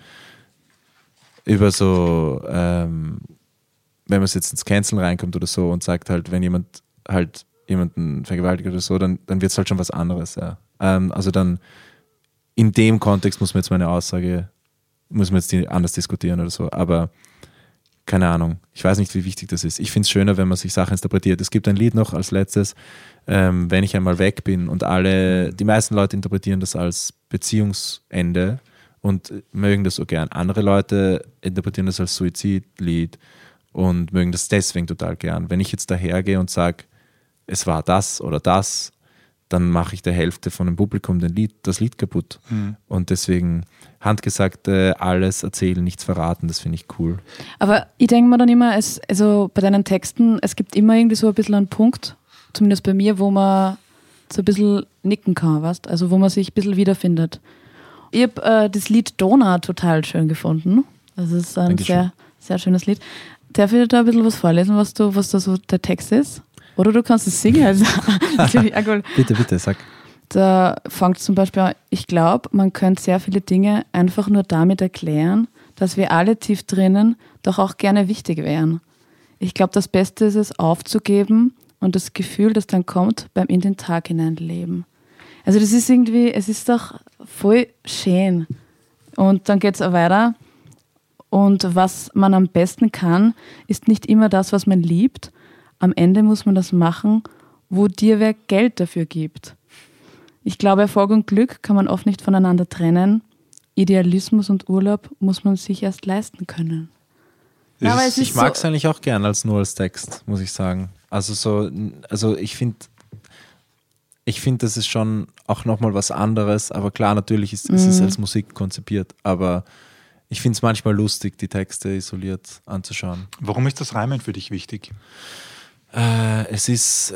so, wenn man jetzt ins Canceln reinkommt oder so und sagt halt, wenn jemand halt jemanden vergewaltigt oder so, dann wird es halt schon was anderes. Ja. Also dann in dem Kontext muss man jetzt meine Aussage, muss man jetzt die anders diskutieren oder so, aber keine Ahnung, ich weiß nicht, wie wichtig das ist. Ich finde es schöner, wenn man sich Sachen interpretiert. Es gibt ein Lied noch als letztes, wenn ich einmal weg bin und die meisten Leute interpretieren das als Beziehungsende und mögen das so gern. Andere Leute interpretieren das als Suizidlied und mögen das deswegen total gern. Wenn ich jetzt dahergehe und sage, es war das oder das, dann mache ich der Hälfte von dem Publikum das Lied kaputt. Und deswegen handgesagte, alles erzählen, nichts verraten, das finde ich cool. Aber ich denke mir dann immer, also bei deinen Texten, es gibt immer irgendwie so ein bisschen einen Punkt, zumindest bei mir, wo man so ein bisschen nicken kann, weißt? Also wo man sich ein bisschen wiederfindet. Ich habe das Lied Donau total schön gefunden. Also es ist ein sehr, sehr schönes Lied. Darf ich da ein bisschen was vorlesen, was da so der Text ist? Oder du kannst es singen. Also, Bitte, sag. Da fängt zum Beispiel an, ich glaube, man könnte sehr viele Dinge einfach nur damit erklären, dass wir alle tief drinnen doch auch gerne wichtig wären. Ich glaube, das Beste ist es, aufzugeben und das Gefühl, das dann kommt, beim in den Tag hineinleben. Also das ist irgendwie, es ist doch voll schön. Und dann geht es auch weiter. Und was man am besten kann, ist nicht immer das, was man liebt. Am Ende muss man das machen, wo dir wer Geld dafür gibt. Ich glaube, Erfolg und Glück kann man oft nicht voneinander trennen. Idealismus und Urlaub muss man sich erst leisten können. Ja, aber ich mag es eigentlich auch gern nur als Text, muss ich sagen. Also ich finde, das ist schon auch nochmal was anderes, aber klar, natürlich ist es als Musik konzipiert, aber ich finde es manchmal lustig, die Texte isoliert anzuschauen. Warum ist das Reimen für dich wichtig? Es ist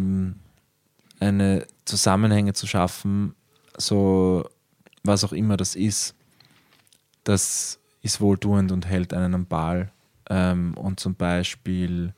eine Zusammenhänge zu schaffen, so was auch immer das ist wohltuend und hält einen am Ball. Und zum Beispiel,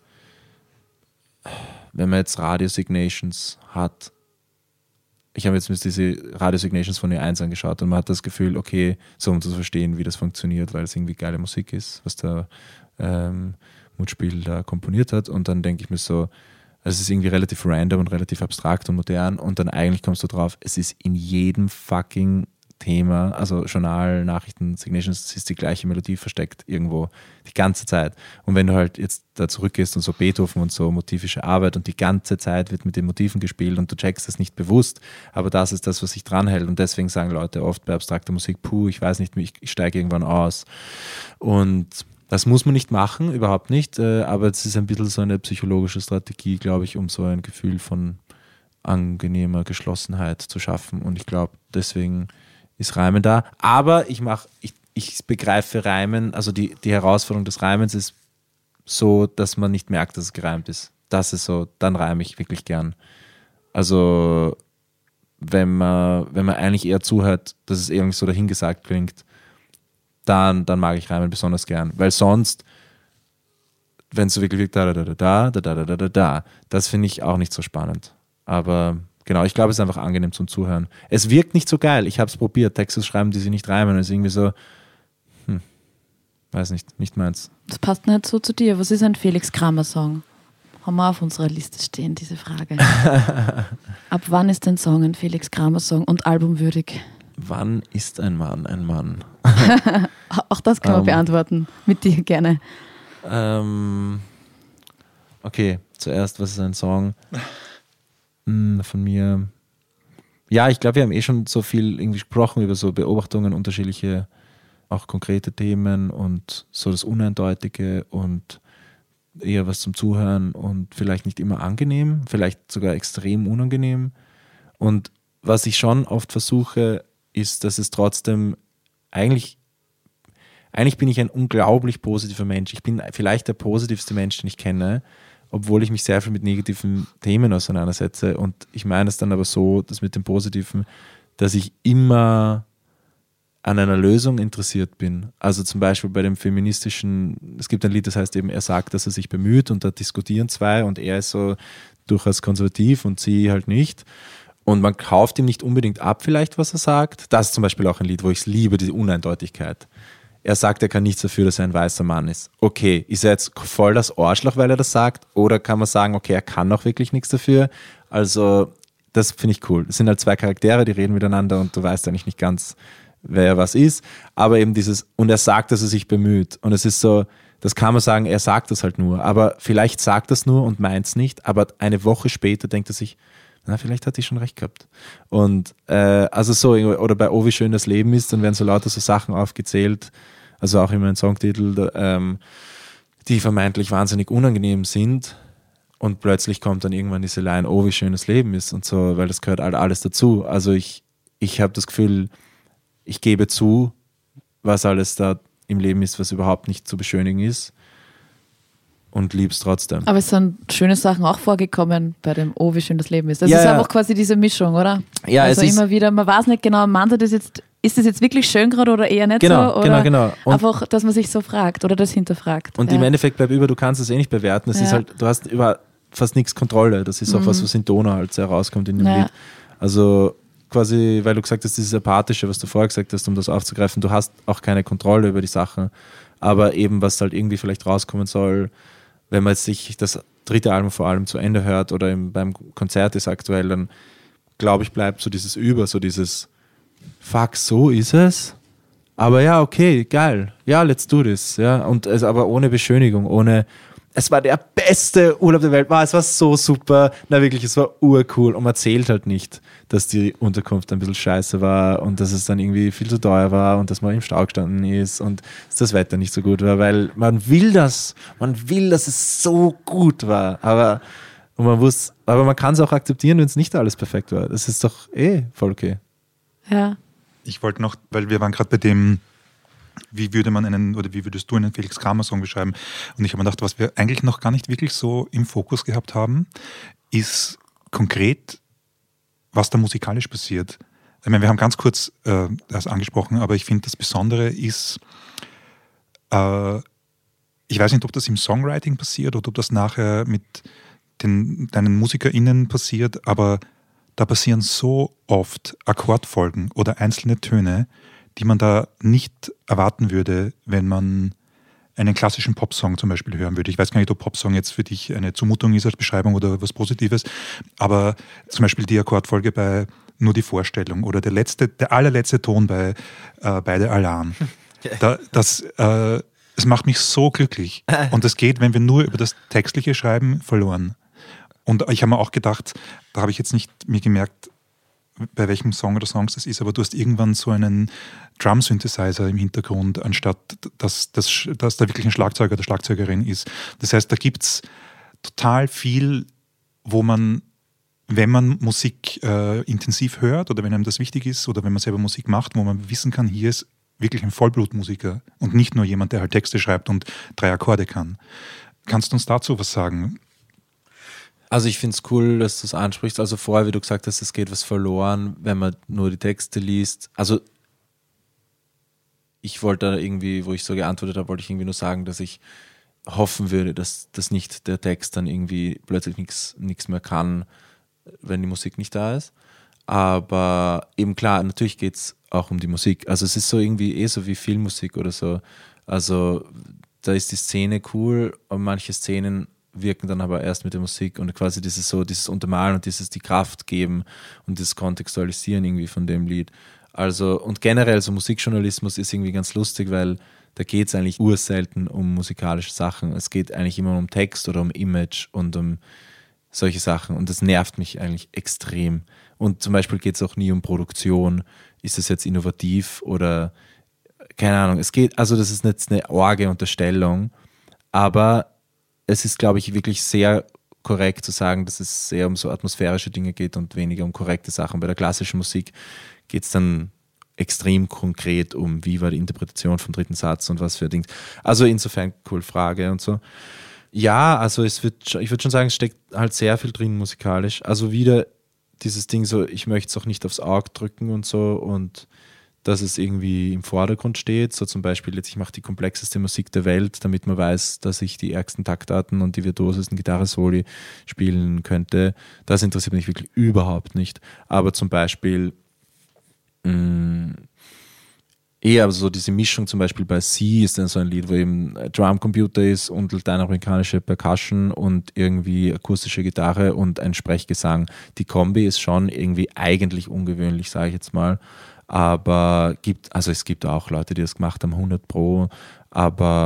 wenn man jetzt Radio-Signations hat, ich habe jetzt diese Radio-Signations von E1 angeschaut und man hat das Gefühl, okay, so um zu verstehen, wie das funktioniert, weil es irgendwie geile Musik ist, was der Mutspiel da komponiert hat, und dann denke ich mir so, es ist irgendwie relativ random und relativ abstrakt und modern, und dann eigentlich kommst du drauf, es ist in jedem fucking Thema, also Journal, Nachrichten, Signations, es ist die gleiche Melodie versteckt irgendwo die ganze Zeit. Und wenn du halt jetzt da zurückgehst und so Beethoven und so motivische Arbeit und die ganze Zeit wird mit den Motiven gespielt und du checkst das nicht bewusst, aber das ist das, was sich dranhält, und deswegen sagen Leute oft bei abstrakter Musik, ich weiß nicht, ich steige irgendwann aus. Und das muss man nicht machen, überhaupt nicht, aber es ist ein bisschen so eine psychologische Strategie, glaube ich, um so ein Gefühl von angenehmer Geschlossenheit zu schaffen, und ich glaube, deswegen ist Reimen da. Aber ich begreife Reimen, also die Herausforderung des Reimens ist so, dass man nicht merkt, dass es gereimt ist. Das ist so, dann reime ich wirklich gern. Also wenn man eigentlich eher zuhört, dass es irgendwie so dahingesagt klingt, dann mag ich Reimen besonders gern. Weil sonst, wenn es so wirklich da, das finde ich auch nicht so spannend. Aber genau, ich glaube, es ist einfach angenehm zum Zuhören. Es wirkt nicht so geil. Ich habe es probiert, Texte schreiben, die sich nicht reimen. Es ist irgendwie so, weiß nicht meins. Das passt nicht so zu dir. Was ist ein Felix Kramer-Song? Haben wir auf unserer Liste stehen, diese Frage. Ab wann ist ein Song ein Felix Kramer-Song und albumwürdig? Wann ist ein Mann ein Mann? Auch das kann man beantworten. Mit dir gerne. Okay, zuerst, was ist ein Song? Von mir. Ja, ich glaube, wir haben schon so viel irgendwie gesprochen über so Beobachtungen, unterschiedliche, auch konkrete Themen und so das Uneindeutige und eher was zum Zuhören und vielleicht nicht immer angenehm, vielleicht sogar extrem unangenehm. Und was ich schon oft versuche, ist, dass es trotzdem eigentlich bin ich ein unglaublich positiver Mensch. Ich bin vielleicht der positivste Mensch, den ich kenne, obwohl ich mich sehr viel mit negativen Themen auseinandersetze. Und ich meine es dann aber so, dass mit dem Positiven, dass ich immer an einer Lösung interessiert bin. Also zum Beispiel bei dem feministischen, es gibt ein Lied, das heißt eben, er sagt, dass er sich bemüht, und da diskutieren zwei und er ist so durchaus konservativ und sie halt nicht. Und man kauft ihm nicht unbedingt ab vielleicht, was er sagt. Das ist zum Beispiel auch ein Lied, wo ich es liebe, diese Uneindeutigkeit. Er sagt, er kann nichts dafür, dass er ein weißer Mann ist. Okay, ist er jetzt voll das Arschloch, weil er das sagt? Oder kann man sagen, okay, er kann auch wirklich nichts dafür? Also, das finde ich cool. Es sind halt zwei Charaktere, die reden miteinander und du weißt eigentlich nicht ganz, wer was ist. Aber eben und er sagt, dass er sich bemüht. Und es ist so, das kann man sagen, er sagt das halt nur. Aber vielleicht sagt er es nur und meint es nicht. Aber eine Woche später denkt er sich, na, vielleicht hat die schon recht gehabt. Und also so, oder bei Oh, wie schön das Leben ist, dann werden so lauter so Sachen aufgezählt, also auch immer ein Songtitel, die vermeintlich wahnsinnig unangenehm sind. Und plötzlich kommt dann irgendwann diese Line, oh, wie schön das Leben ist und so, weil das gehört halt alles dazu. Also ich habe das Gefühl, ich gebe zu, was alles da im Leben ist, was überhaupt nicht zu beschönigen ist und liebe es trotzdem. Aber es sind schöne Sachen auch vorgekommen bei dem Oh, wie schön das Leben ist. Das Ja, ist ja. einfach quasi diese Mischung, oder? Ja, also es ist immer wieder, man weiß nicht genau, meint er das jetzt, ist das jetzt wirklich schön gerade oder eher nicht Genau, so? Oder genau. Und- einfach, dass man sich so fragt oder das hinterfragt. Und im Endeffekt bleibt über, du kannst es eh nicht bewerten. Es ist halt, du hast über fast nichts Kontrolle. Das ist auch was in Tono halt sehr rauskommt in dem Ja. Lied. Also quasi, weil du gesagt hast, dieses Apathische, was du vorher gesagt hast, um das aufzugreifen, du hast auch keine Kontrolle über die Sachen. Aber eben, was halt irgendwie vielleicht rauskommen soll, wenn man jetzt sich das dritte Album vor allem zu Ende hört oder beim Konzert ist aktuell, dann glaube ich, bleibt so dieses so dieses fuck, so ist es. Aber ja, okay, geil. Ja, let's do this. Ja, und es aber ohne Beschönigung, es war der beste Urlaub der Welt. Es war so super. Na wirklich, es war urcool. Und man zählt halt nicht, dass die Unterkunft ein bisschen scheiße war und dass es dann irgendwie viel zu teuer war und dass man im Stau gestanden ist und dass das Wetter nicht so gut war, weil man will, dass es so gut war. Aber man kann es auch akzeptieren, wenn es nicht alles perfekt war. Das ist doch voll okay. Ja. Ich wollte noch, weil wir waren gerade bei dem, wie würdest du einen Felix Kramer-Song beschreiben? Und ich habe mir gedacht, was wir eigentlich noch gar nicht wirklich so im Fokus gehabt haben, ist konkret, was da musikalisch passiert. Ich meine, wir haben ganz kurz das angesprochen, aber ich finde, das Besondere ist, ich weiß nicht, ob das im Songwriting passiert oder ob das nachher mit deinen MusikerInnen passiert, aber da passieren so oft Akkordfolgen oder einzelne Töne, die man da nicht erwarten würde, wenn man einen klassischen Popsong zum Beispiel hören würde. Ich weiß gar nicht, ob Popsong jetzt für dich eine Zumutung ist als Beschreibung oder was Positives, aber zum Beispiel die Akkordfolge bei Nur die Vorstellung oder der allerletzte Ton bei Beide Alarm. Es macht mich so glücklich. Und das geht, wenn wir nur über das Textliche schreiben, verloren. Und ich habe mir auch gedacht, da habe ich jetzt nicht mir gemerkt, bei welchem Song oder Songs das ist, aber du hast irgendwann so einen Drum-Synthesizer im Hintergrund, anstatt dass da wirklich ein Schlagzeuger oder Schlagzeugerin ist. Das heißt, da gibt es total viel, wo man, wenn man Musik intensiv hört oder wenn einem das wichtig ist oder wenn man selber Musik macht, wo man wissen kann, hier ist wirklich ein Vollblutmusiker und nicht nur jemand, der halt Texte schreibt und 3 Akkorde kann. Kannst du uns dazu was sagen? Also ich finde es cool, dass du es ansprichst. Also vorher, wie du gesagt hast, es geht was verloren, wenn man nur die Texte liest. Also ich wollte da irgendwie, wo ich so geantwortet habe, wollte ich irgendwie nur sagen, dass ich hoffen würde, dass nicht der Text dann irgendwie plötzlich nichts mehr kann, wenn die Musik nicht da ist. Aber eben klar, natürlich geht es auch um die Musik. Also es ist so irgendwie so wie Filmmusik oder so. Also da ist die Szene cool und manche Szenen wirken dann aber erst mit der Musik und quasi dieses Untermalen und dieses die Kraft geben und das Kontextualisieren irgendwie von dem Lied. Also und generell so Musikjournalismus ist irgendwie ganz lustig, weil da geht es eigentlich urselten um musikalische Sachen. Es geht eigentlich immer um Text oder um Image und um solche Sachen und das nervt mich eigentlich extrem. Und zum Beispiel geht es auch nie um Produktion. Ist es jetzt innovativ oder keine Ahnung. Es geht, also das ist jetzt eine arge Unterstellung, aber es ist, glaube ich, wirklich sehr korrekt zu sagen, dass es sehr um so atmosphärische Dinge geht und weniger um korrekte Sachen. Bei der klassischen Musik geht es dann extrem konkret um, wie war die Interpretation vom dritten Satz und was für Dinge. Also insofern cool Frage und so. Ja, also ich würde schon sagen, es steckt halt sehr viel drin musikalisch. Also wieder dieses Ding so, ich möchte es auch nicht aufs Auge drücken und so und dass es irgendwie im Vordergrund steht. So zum Beispiel jetzt, ich mache die komplexeste Musik der Welt, damit man weiß, dass ich die ärgsten Taktarten und die virtuosesten Gitarre-Soli spielen könnte. Das interessiert mich wirklich überhaupt nicht. Aber zum Beispiel eher so diese Mischung zum Beispiel bei Sie ist dann so ein Lied, wo eben Drumcomputer ist und lateinamerikanische Percussion und irgendwie akustische Gitarre und ein Sprechgesang. Die Kombi ist schon irgendwie eigentlich ungewöhnlich, sage ich jetzt mal. Aber es gibt auch Leute, die das gemacht haben, 100 Pro, aber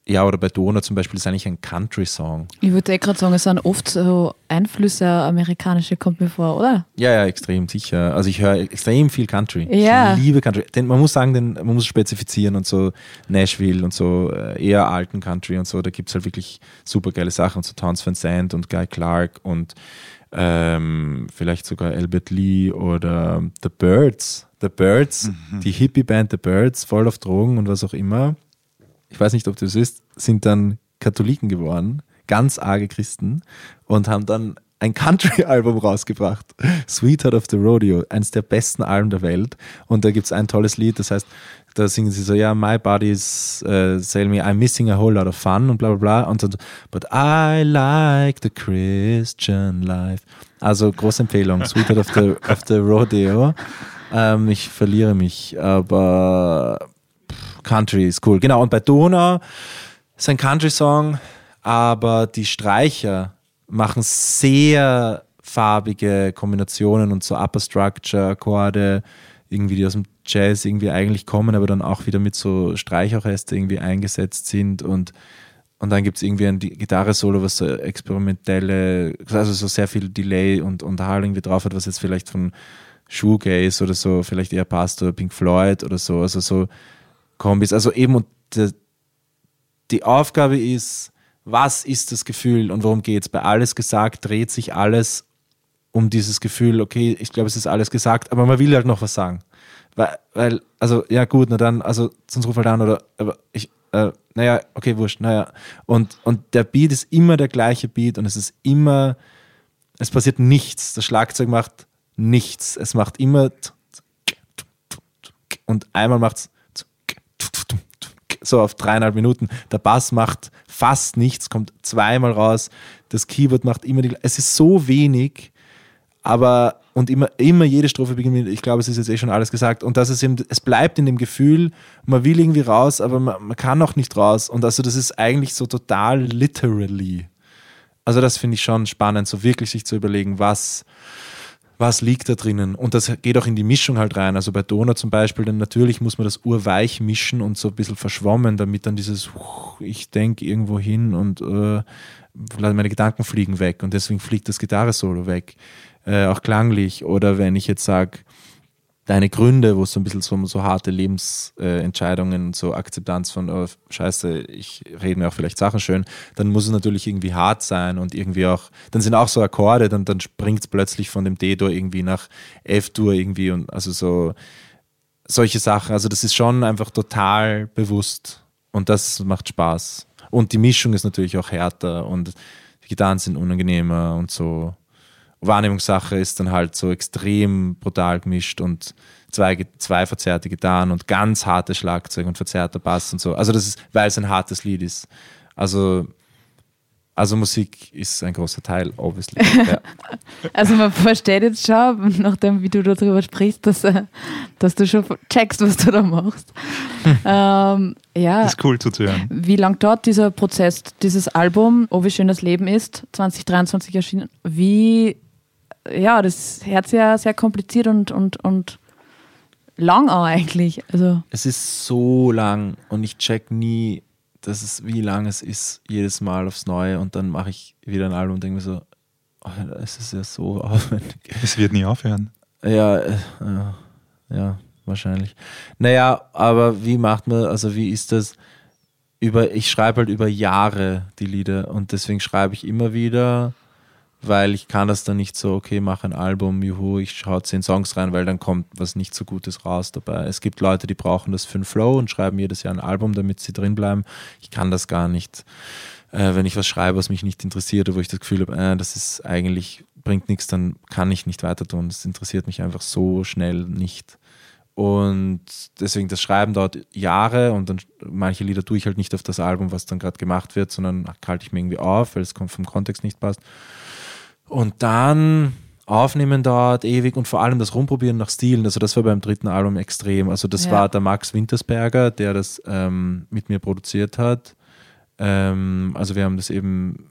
ja, oder bei Donau zum Beispiel ist eigentlich ein Country-Song. Ich würde gerade sagen, es sind oft so Einflüsse amerikanische, kommt mir vor, oder? Ja, extrem, sicher. Also ich höre extrem viel Country. Ja. Ich liebe Country. Denn man muss sagen, man muss spezifizieren und so Nashville und so eher alten Country und so, da gibt es halt wirklich super geile Sachen, so Townes Van Zandt und Guy Clark und vielleicht sogar Albert Lee oder The Byrds. The Byrds, die Hippie-Band The Byrds, voll auf Drogen und was auch immer. Ich weiß nicht, ob du das wisst, sind dann Katholiken geworden, ganz arge Christen und haben dann ein Country-Album rausgebracht. Sweetheart of the Rodeo, eines der besten Alben der Welt. Und da gibt es ein tolles Lied, das heißt, da singen sie so, ja, my body's telling me I'm missing a whole lot of fun und bla bla bla. Und dann, but I like the Christian life. Also große Empfehlung, Sweetheart of the Rodeo. Ich verliere mich, aber Country ist cool. Genau, und bei Donau ist ein Country-Song, aber die Streicher machen sehr farbige Kombinationen und so Upper Structure, Akkorde, irgendwie die aus dem Jazz irgendwie eigentlich kommen, aber dann auch wieder mit so Streichorchester irgendwie eingesetzt sind und dann gibt es irgendwie ein Gitarre-Solo, was so experimentelle, also so sehr viel Delay und Unterhaltung irgendwie drauf hat, was jetzt vielleicht von Shoegaze oder so vielleicht eher passt oder Pink Floyd oder so, also so Kombis, also eben und die Aufgabe ist, was ist das Gefühl und worum geht es? Bei Alles gesagt dreht sich alles um dieses Gefühl, okay, ich glaube, es ist alles gesagt, aber man will halt noch was sagen. Weil also, ja gut, na dann, also sonst ruf halt an oder, aber naja, okay, wurscht, naja. Und der Beat ist immer der gleiche Beat und es ist immer, es passiert nichts. Das Schlagzeug macht nichts. Es macht immer und einmal macht es so auf 3,5 Minuten. Der Bass macht fast nichts, kommt zweimal raus. Das Keyboard macht immer es ist so wenig, aber und immer jede Strophe beginnt mit, ich glaube, es ist jetzt schon alles gesagt. Und das ist eben, es bleibt in dem Gefühl, man will irgendwie raus, aber man kann auch nicht raus. Und also das ist eigentlich so total literally. Also das finde ich schon spannend, so wirklich sich zu überlegen, was liegt da drinnen. Und das geht auch in die Mischung halt rein. Also bei Donau zum Beispiel, dann natürlich muss man das urweich mischen und so ein bisschen verschwommen, damit dann dieses, ich denke irgendwo hin und meine Gedanken fliegen weg. Und deswegen fliegt das Gitarre-Solo weg. Auch klanglich. Oder wenn ich jetzt sage, deine Gründe, wo es so ein bisschen so harte Lebensentscheidungen, so Akzeptanz von, oh, scheiße, ich rede mir auch vielleicht Sachen schön, dann muss es natürlich irgendwie hart sein und irgendwie auch, dann sind auch so Akkorde, dann springt es plötzlich von dem D-Dur irgendwie nach F-Dur irgendwie und also so solche Sachen. Also das ist schon einfach total bewusst und das macht Spaß. Und die Mischung ist natürlich auch härter und die Gitarren sind unangenehmer und so. Wahrnehmungssache ist dann halt so extrem brutal gemischt und zwei verzerrte Gitarren und ganz hartes Schlagzeug und verzerrter Bass und so. Also das ist, weil es ein hartes Lied ist. Also Musik ist ein großer Teil, obviously. Ja. Also man versteht jetzt schon, nachdem wie du darüber sprichst, dass du schon checkst, was du da machst. Ja. Ist cool zuzuhören. Wie lang dauert dieser Prozess, dieses Album, Oh, wie schön das Leben ist, 2023 erschienen? Ja, das hört sich ja sehr kompliziert und lang auch eigentlich. Also. Es ist so lang und ich check nie, wie lang es ist, jedes Mal aufs Neue und dann mache ich wieder ein Album und denke mir so, oh, es ist ja so aufwendig. Es wird nie aufhören. Ja, wahrscheinlich. Naja, aber wie ist das? Ich schreibe halt über Jahre die Lieder und deswegen schreibe ich immer wieder, weil ich kann das dann nicht so, okay, mache ein Album, juhu, ich schaue 10 Songs rein, weil dann kommt was nicht so Gutes raus dabei. Es gibt Leute, die brauchen das für einen Flow und schreiben jedes Jahr ein Album, damit sie drin bleiben. Ich kann das gar nicht. Wenn ich was schreibe, was mich nicht interessiert oder wo ich das Gefühl habe, das ist eigentlich, bringt nichts, dann kann ich nicht weiter tun. Das interessiert mich einfach so schnell nicht. Und deswegen, das Schreiben dauert Jahre und dann manche Lieder tue ich halt nicht auf das Album, was dann gerade gemacht wird, sondern halte ich mir irgendwie auf, weil es vom Kontext nicht passt. Und dann Aufnehmen dauert ewig und vor allem das Rumprobieren nach Stilen. Also das war beim 3. Album extrem. Also das war der Max Wintersberger, der das mit mir produziert hat. Also wir haben das eben,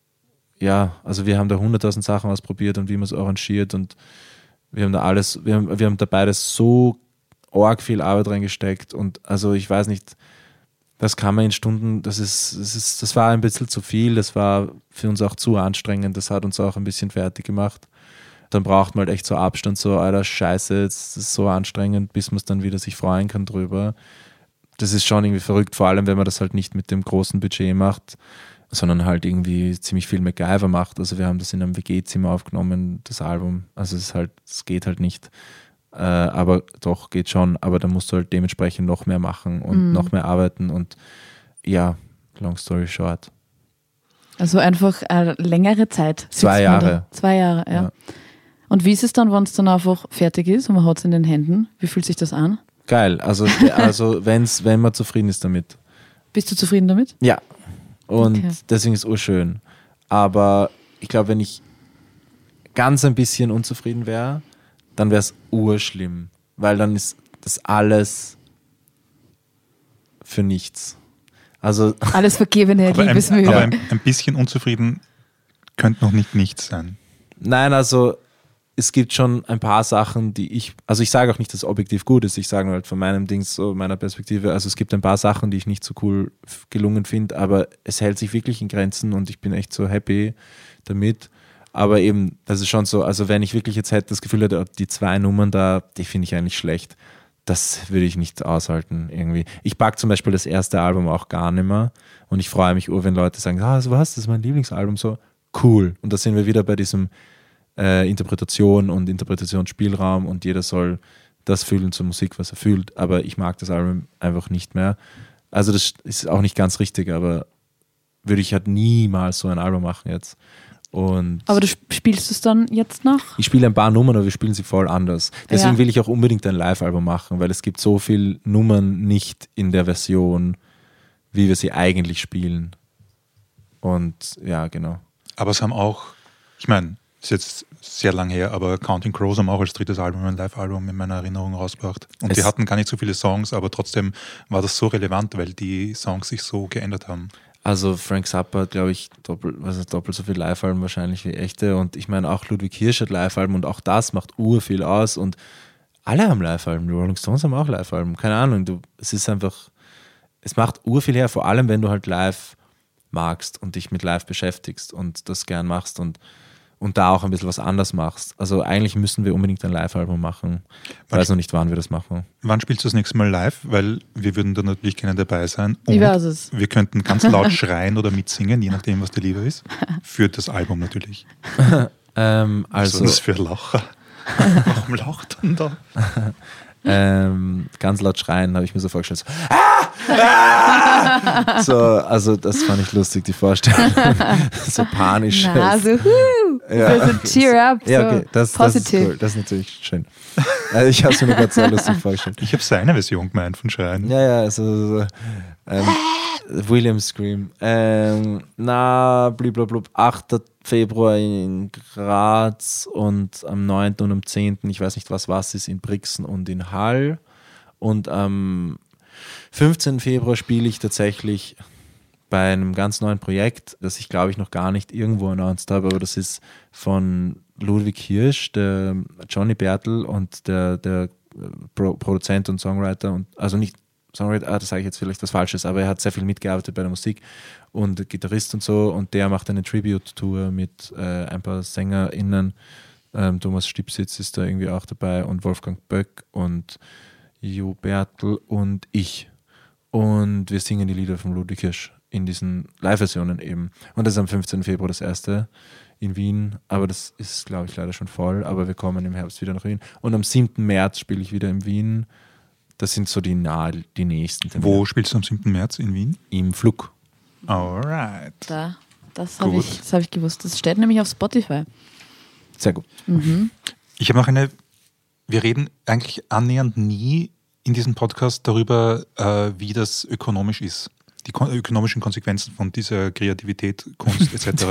also wir haben da 100.000 Sachen ausprobiert und wie man es arrangiert und wir haben da alles, wir haben da beides so arg viel Arbeit reingesteckt und also ich weiß nicht, Das kann man in Stunden, das war ein bisschen zu viel, das war für uns auch zu anstrengend, das hat uns auch ein bisschen fertig gemacht. Dann braucht man halt echt so Abstand, so, Alter, scheiße, jetzt ist es so anstrengend, bis man es dann wieder sich freuen kann drüber. Das ist schon irgendwie verrückt, vor allem wenn man das halt nicht mit dem großen Budget macht, sondern halt irgendwie ziemlich viel MacGyver macht. Also wir haben das in einem WG-Zimmer aufgenommen, das Album. Also es geht halt nicht. Aber doch, geht schon. Aber dann musst du halt dementsprechend noch mehr machen und noch mehr arbeiten und ja, long story short. Also einfach eine längere Zeit. 2 Jahre. 2 Jahre, ja. Und wie ist es dann, wenn es dann einfach fertig ist und man hat es in den Händen? Wie fühlt sich das an? Geil, also wenn man zufrieden ist damit. Bist du zufrieden damit? Ja, und Okay. deswegen ist es urschön. Aber ich glaube, wenn ich ganz ein bisschen unzufrieden wäre, dann wäre es urschlimm, weil dann ist das alles für nichts. Also Alles vergebene Aber Liebesmühe. ein bisschen unzufrieden könnte noch nicht nichts sein. nein, also es gibt schon ein paar Sachen, also ich sage auch nicht, dass es objektiv gut ist, ich sage halt von meinem Ding, so meiner Perspektive, also es gibt ein paar Sachen, die ich nicht so cool gelungen finde, aber es hält sich wirklich in Grenzen und ich bin echt so happy damit. Aber eben, das ist schon so, also wenn ich wirklich jetzt das Gefühl hätte, die 2 Nummern da, die finde ich eigentlich schlecht, das würde ich nicht aushalten irgendwie. Ich packe zum Beispiel das erste Album auch gar nicht mehr und ich freue mich wenn Leute sagen, also was, das ist mein Lieblingsalbum, so cool. Und da sind wir wieder bei diesem Interpretation und Interpretationsspielraum und jeder soll das fühlen zur Musik, was er fühlt, aber ich mag das Album einfach nicht mehr. Also das ist auch nicht ganz richtig, aber würde ich halt niemals so ein Album machen jetzt. Aber du spielst es dann jetzt noch? Ich spiele ein paar Nummern, aber wir spielen sie voll anders. Deswegen Ja. will ich auch unbedingt ein Live-Album machen, weil es gibt so viele Nummern nicht in der Version, wie wir sie eigentlich spielen. Und ja, genau. Aber es haben auch, ich meine, ist jetzt sehr lang her, aber Counting Crows haben auch als 3. Album ein Live-Album in meiner Erinnerung rausgebracht. Und die hatten gar nicht so viele Songs, aber trotzdem war das so relevant, weil die Songs sich so geändert haben. Also Frank Zappa hat, glaube ich, doppelt so viel Live-Alben wahrscheinlich wie echte. Und ich meine, auch Ludwig Hirsch hat Live-Alben und auch das macht urviel aus. Und alle haben Live-Alben. Die Rolling Stones haben auch Live-Alben. Keine Ahnung, es ist einfach, es macht urviel her, vor allem wenn du halt live magst und dich mit live beschäftigst und das gern machst und da auch ein bisschen was anders machst. Also eigentlich müssen wir unbedingt ein Live-Album machen. Ich weiß noch nicht, wann wir das machen. Wann spielst du das nächste Mal live? Weil wir würden da natürlich gerne dabei sein. Und Ich weiß es. wir könnten ganz laut schreien oder mitsingen, je nachdem, was dir lieber ist. Für das Album natürlich. Also Was ist das für Lacher? Warum lacht man da? ganz laut schreien, habe ich mir so vorgestellt. So, also das fand ich lustig, die Vorstellung. So panisch. Na, so, Ja. so cheer up, so Ja, okay, das ist positive. cool. Das ist natürlich schön. Also ich habe es mir gerade so lustig vorgestellt. Ich habe seine Version gemeint von Schreien. Ja, also William Scream. Blub, 8. Februar in Graz und am 9. und am 10. ich weiß nicht, was ist, in Brixen und in Hall. Und am 15. Februar spiele ich tatsächlich bei einem ganz neuen Projekt, das ich glaube ich noch gar nicht irgendwo announced habe, aber das ist von Ludwig Hirsch, der Johnny Bertel und der Produzent und Songwriter, und also nicht Songwriter, das sage ich jetzt vielleicht was Falsches, aber er hat sehr viel mitgearbeitet bei der Musik und Gitarrist und so, und der macht eine Tribute-Tour mit ein paar SängerInnen. Thomas Stipsitz ist da irgendwie auch dabei und Wolfgang Böck und Jo Bertel und ich. Und wir singen die Lieder von Ludwig Hirsch in diesen Live-Versionen eben. Und das ist am 15. Februar das erste in Wien, aber das ist, glaube ich, leider schon voll, aber wir kommen im Herbst wieder nach Wien. Und am 7. März spiele ich wieder in Wien. Das sind so die nächsten Termine. Wo spielst du am 7. März in Wien? Im Flug. Alright. Das habe ich gewusst. Das steht nämlich auf Spotify. Sehr gut. Ich habe noch wir reden eigentlich annähernd nie in diesem Podcast darüber, wie das ökonomisch ist. Die ökonomischen Konsequenzen von dieser Kreativität, Kunst etc.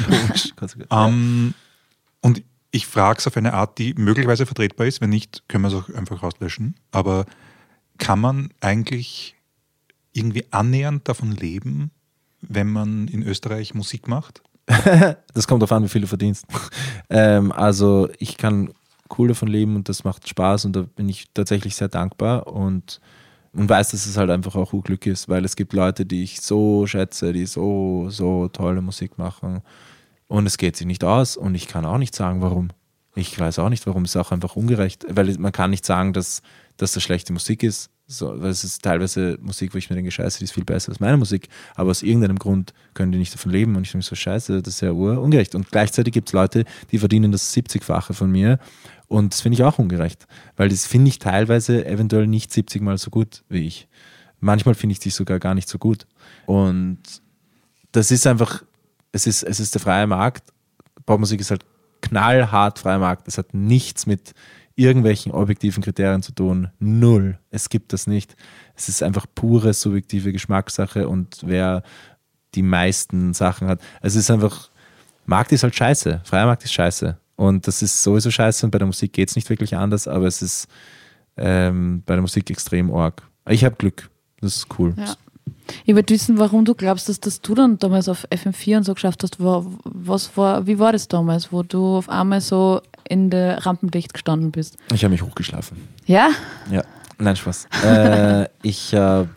Und ich frage es auf eine Art, die möglicherweise vertretbar ist. Wenn nicht, können wir es auch einfach rauslöschen. Aber kann man eigentlich irgendwie annähernd davon leben, wenn man in Österreich Musik macht? Das kommt darauf an, wie viel du verdienst. Also ich kann cool davon leben und das macht Spaß und da bin ich tatsächlich sehr dankbar und und weiß, dass es halt einfach auch Glück ist, weil es gibt Leute, die ich so schätze, die so tolle Musik machen und es geht sich nicht aus und ich kann auch nicht sagen, warum. Ich weiß auch nicht, warum. Es ist auch einfach ungerecht, weil man kann nicht sagen, dass das schlechte Musik ist, so, weil es ist teilweise Musik, wo ich mir denke, scheiße, die ist viel besser als meine Musik, aber aus irgendeinem Grund können die nicht davon leben und ich denke so, scheiße, das ist ja ungerecht. Und gleichzeitig gibt es Leute, die verdienen das 70-fache von mir und das finde ich auch ungerecht, weil das finde ich teilweise eventuell nicht 70 Mal so gut wie ich. Manchmal finde ich die sogar gar nicht so gut. Und das ist einfach, es ist der freie Markt. Popmusik ist halt knallhart freier Markt. Es hat nichts mit irgendwelchen objektiven Kriterien zu tun. Null. Es gibt das nicht. Es ist einfach pure subjektive Geschmackssache und wer die meisten Sachen hat. Es ist einfach, Markt ist halt scheiße. Freier Markt ist scheiße. Und das ist sowieso scheiße und bei der Musik geht es nicht wirklich anders, aber es ist bei der Musik extrem arg. Ich habe Glück. Das ist cool. Ja. Ich würde wissen, warum du glaubst, dass du dann damals auf FM4 und so geschafft hast. Wie war das damals, wo du auf einmal so in der Rampenlicht gestanden bist? Ich habe mich hochgeschlafen. Ja? Ja, nein, Spaß. Ich habe,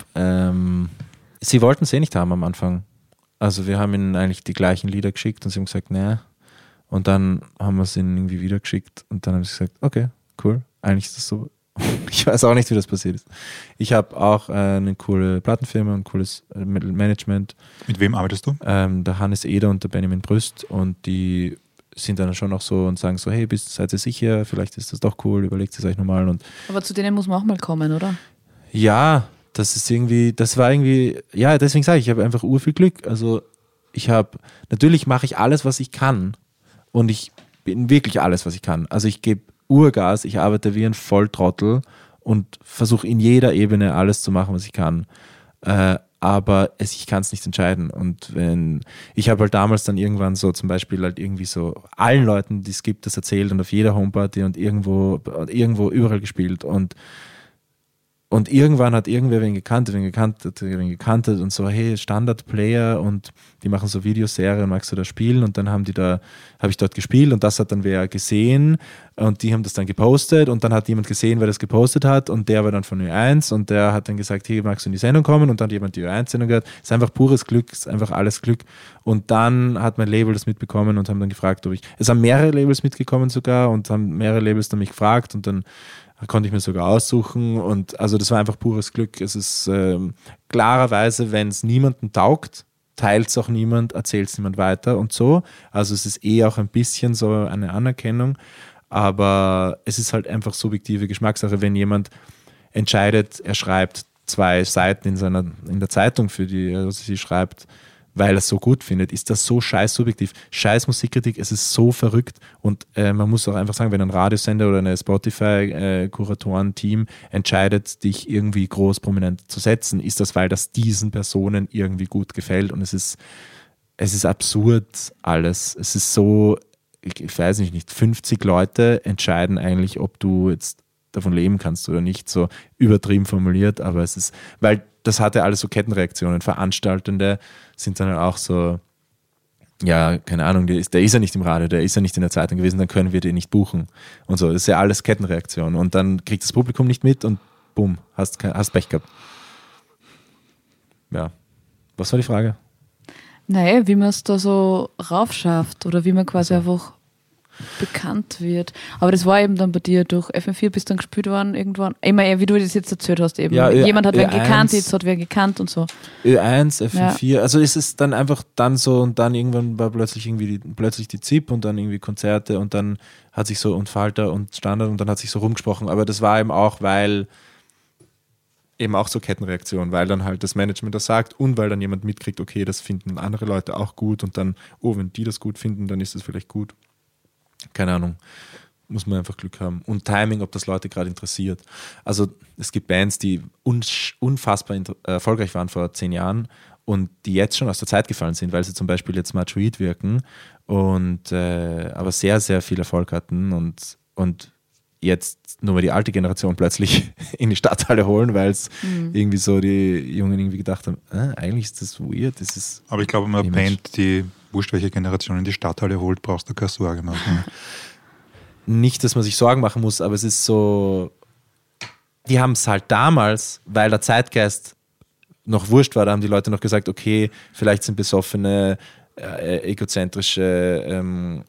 sie wollten es eh nicht haben am Anfang. Also wir haben ihnen eigentlich die gleichen Lieder geschickt und sie haben gesagt, nee. Und dann haben wir es ihnen irgendwie wieder geschickt und dann haben sie gesagt, okay, cool. Eigentlich ist das so. Ich weiß auch nicht, wie das passiert ist. Ich habe auch eine coole Plattenfirma und ein cooles Management. Mit wem arbeitest du? Der Hannes Eder und der Benjamin Brüst und die sind dann schon auch so und sagen so, hey, seid ihr sicher? Vielleicht ist das doch cool, überlegt es euch nochmal. Aber zu denen muss man auch mal kommen, oder? Ja, das war irgendwie, ja, deswegen sage ich habe einfach urviel Glück. Also natürlich mache ich alles, was ich kann und ich bin wirklich alles, was ich kann. Also ich gebe Urgas, ich arbeite wie ein Volltrottel und versuche in jeder Ebene alles zu machen, was ich kann. Aber ich kann es nicht entscheiden. Und ich habe halt damals dann irgendwann so zum Beispiel halt irgendwie so allen Leuten, die es gibt, das erzählt und auf jeder Homeparty und irgendwo überall gespielt und irgendwann hat irgendwer wen gekannt und so, hey, Standard-Player und die machen so Videoserien, magst du da spielen? Und dann habe ich dort gespielt und das hat dann wer gesehen und die haben das dann gepostet und dann hat jemand gesehen, wer das gepostet hat und der war dann von Ö1 und der hat dann gesagt, hey, magst du in die Sendung kommen? Und dann hat jemand die Ö1-Sendung gehört. Es ist einfach pures Glück, es ist einfach alles Glück. Und dann hat mein Label das mitbekommen und haben dann gefragt, es haben mehrere Labels mitgekommen sogar und haben mehrere Labels dann mich gefragt und dann konnte ich mir sogar aussuchen und also das war einfach pures Glück. Es ist klarerweise, wenn es niemanden taugt, teilt es auch niemand, erzählt es niemand weiter und so. Also es ist auch ein bisschen so eine Anerkennung, aber es ist halt einfach subjektive Geschmackssache, wenn jemand entscheidet, er schreibt 2 Seiten in der Zeitung, für die er sie schreibt, weil er es so gut findet, ist das so scheiß subjektiv. Scheiß Musikkritik, es ist so verrückt und man muss auch einfach sagen, wenn ein Radiosender oder eine Spotify-Kuratoren-Team entscheidet, dich irgendwie groß prominent zu setzen, ist das, weil das diesen Personen irgendwie gut gefällt und es ist absurd alles. Es ist so, ich weiß nicht, 50 Leute entscheiden eigentlich, ob du jetzt davon leben kannst oder nicht, so übertrieben formuliert, aber es ist, weil das hatte alles so Kettenreaktionen. Veranstaltende sind dann auch so, ja, keine Ahnung, der ist ja nicht im Radio, der ist ja nicht in der Zeitung gewesen, dann können wir den nicht buchen und so. Das ist ja alles Kettenreaktion und dann kriegt das Publikum nicht mit und bumm, hast Pech gehabt. Ja, was war die Frage? Naja, wie man es da so raufschafft oder wie man quasi einfach bekannt wird. Aber das war eben dann bei dir durch FM4 bist dann gespielt worden irgendwann. Immer wie du das jetzt erzählt hast eben. Ja, jemand hat wen gekannt, jetzt hat wer gekannt und so. Ö1, FM4, ja. Also es ist dann einfach dann so und dann irgendwann war plötzlich die ZIP und dann irgendwie Konzerte und dann hat sich so und Falter und Standard und dann hat sich so rumgesprochen. Aber das war eben auch, weil eben auch so Kettenreaktion, weil dann halt das Management das sagt und weil dann jemand mitkriegt, okay, das finden andere Leute auch gut und dann, wenn die das gut finden, dann ist das vielleicht gut. Keine Ahnung, muss man einfach Glück haben. Und Timing, ob das Leute gerade interessiert. Also es gibt Bands, die unfassbar erfolgreich waren vor 10 Jahren und die jetzt schon aus der Zeit gefallen sind, weil sie zum Beispiel jetzt Machoid wirken und aber sehr, sehr viel Erfolg hatten und jetzt nur mal die alte Generation plötzlich in die Stadthalle holen, weil es irgendwie so die Jungen irgendwie gedacht haben, eigentlich ist das weird. Aber ich glaube, wenn man eine Band, die wurscht welche Generation in die Stadthalle holt, brauchst du keine Sorge machen. Nicht, dass man sich Sorgen machen muss, aber es ist so, die haben es halt damals, weil der Zeitgeist noch wurscht war, da haben die Leute noch gesagt, okay, vielleicht sind besoffene, egozentrische,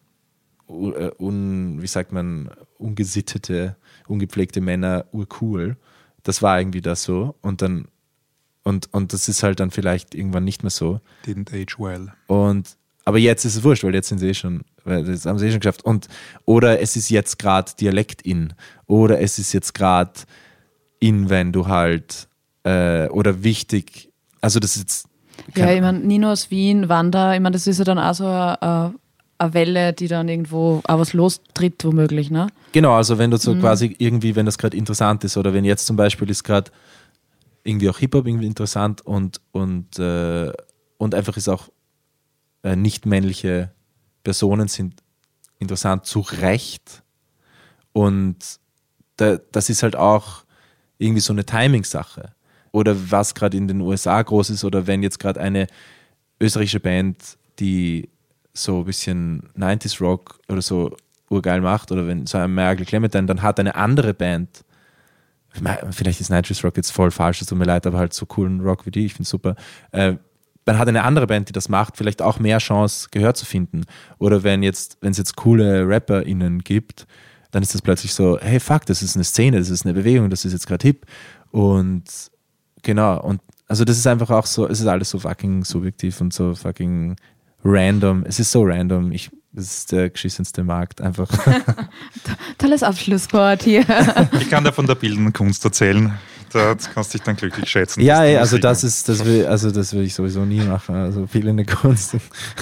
ungesittete, ungepflegte Männer urcool. Das war irgendwie das so. Und das ist halt dann vielleicht irgendwann nicht mehr so. Didn't age well. Aber jetzt ist es wurscht, weil jetzt sind sie schon, das haben sie schon geschafft. Oder es ist jetzt gerade Dialekt in. Oder es ist jetzt gerade in, wenn du halt, oder wichtig, also das ist jetzt. Ja, ich meine, Nino aus Wien, Wanda, ich meine, das ist ja dann auch so eine Welle, die dann irgendwo auch was lostritt, womöglich, ne? Genau, also wenn du so quasi irgendwie, wenn das gerade interessant ist, oder wenn jetzt zum Beispiel ist gerade irgendwie auch Hip-Hop irgendwie interessant und einfach ist auch nicht männliche Personen sind interessant, zu Recht. Und das ist halt auch irgendwie so eine Timing-Sache. Oder was gerade in den USA groß ist, oder wenn jetzt gerade eine österreichische Band, die so ein bisschen 90s Rock oder so urgeil macht, oder wenn so ein Merkel Clementine, dann hat eine andere Band, vielleicht ist 90s Rock jetzt voll falsch, es tut mir leid, aber halt so coolen Rock wie die, ich finde es super, dann hat eine andere Band, die das macht, vielleicht auch mehr Chance, Gehör zu finden. Oder wenn es jetzt coole RapperInnen gibt, dann ist das plötzlich so, hey fuck, das ist eine Szene, das ist eine Bewegung, das ist jetzt gerade hip. Und genau, und also das ist einfach auch so, es ist alles so fucking subjektiv und so fucking random. Es ist so random. Das ist der geschissenste Markt, einfach. Tolles Abschlusswort hier. Ich kann dir von der bildenden Kunst erzählen. Da kannst du dich dann glücklich schätzen. Ja, also das will ich sowieso nie machen. Also bildende Kunst.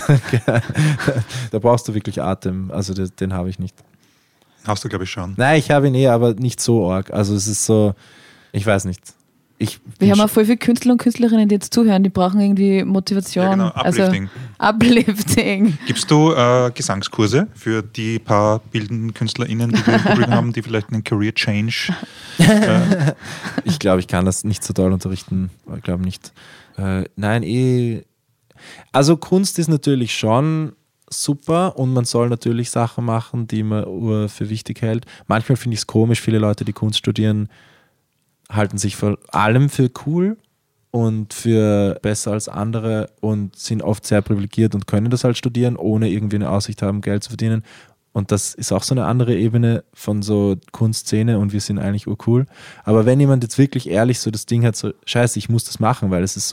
Da brauchst du wirklich Atem. Also den habe ich nicht. Hast du, glaube ich, schon. Nein, ich habe ihn aber nicht so arg. Also es ist so, ich weiß nicht. Wir haben auch voll viele Künstler und Künstlerinnen, die jetzt zuhören, die brauchen irgendwie Motivation. Ja, genau, Uplifting. Also, Uplifting. Gibst du Gesangskurse für die paar bildenden KünstlerInnen, die wir im Publikum haben, die vielleicht einen Career Change? Ich glaube, ich kann das nicht so doll unterrichten. Ich glaube nicht. Nein, Also Kunst ist natürlich schon super und man soll natürlich Sachen machen, die man für wichtig hält. Manchmal finde ich es komisch, viele Leute, die Kunst studieren, halten sich vor allem für cool und für besser als andere und sind oft sehr privilegiert und können das halt studieren, ohne irgendwie eine Aussicht haben, Geld zu verdienen. Und das ist auch so eine andere Ebene von so Kunstszene und wir sind eigentlich urcool. Aber wenn jemand jetzt wirklich ehrlich so das Ding hat, so scheiße, ich muss das machen, weil das ist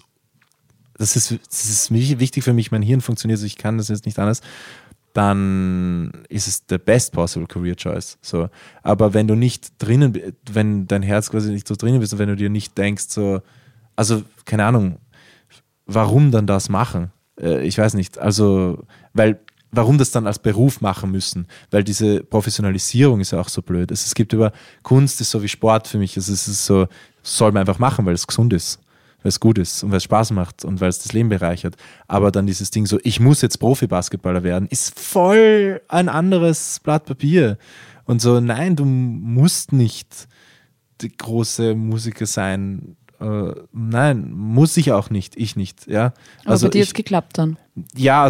wichtig für mich, mein Hirn funktioniert, so ich kann das jetzt nicht anders, dann ist es the best possible career choice. So. Aber wenn du nicht drinnen, wenn dein Herz quasi nicht so drinnen bist und wenn du dir nicht denkst, so, also keine Ahnung, warum dann das machen? Ich weiß nicht. Also, warum das dann als Beruf machen müssen? Weil diese Professionalisierung ist ja auch so blöd. Es gibt Kunst ist so wie Sport für mich. Es ist so, soll man einfach machen, weil es gesund ist. Weil es gut ist und weil es Spaß macht und weil es das Leben bereichert. Aber dann dieses Ding so, ich muss jetzt Profi-Basketballer werden, ist voll ein anderes Blatt Papier. Und so, nein, du musst nicht die große Musiker sein. Nein, muss ich auch nicht, ich nicht. Ja? Also bei dir hat es geklappt dann? Ja,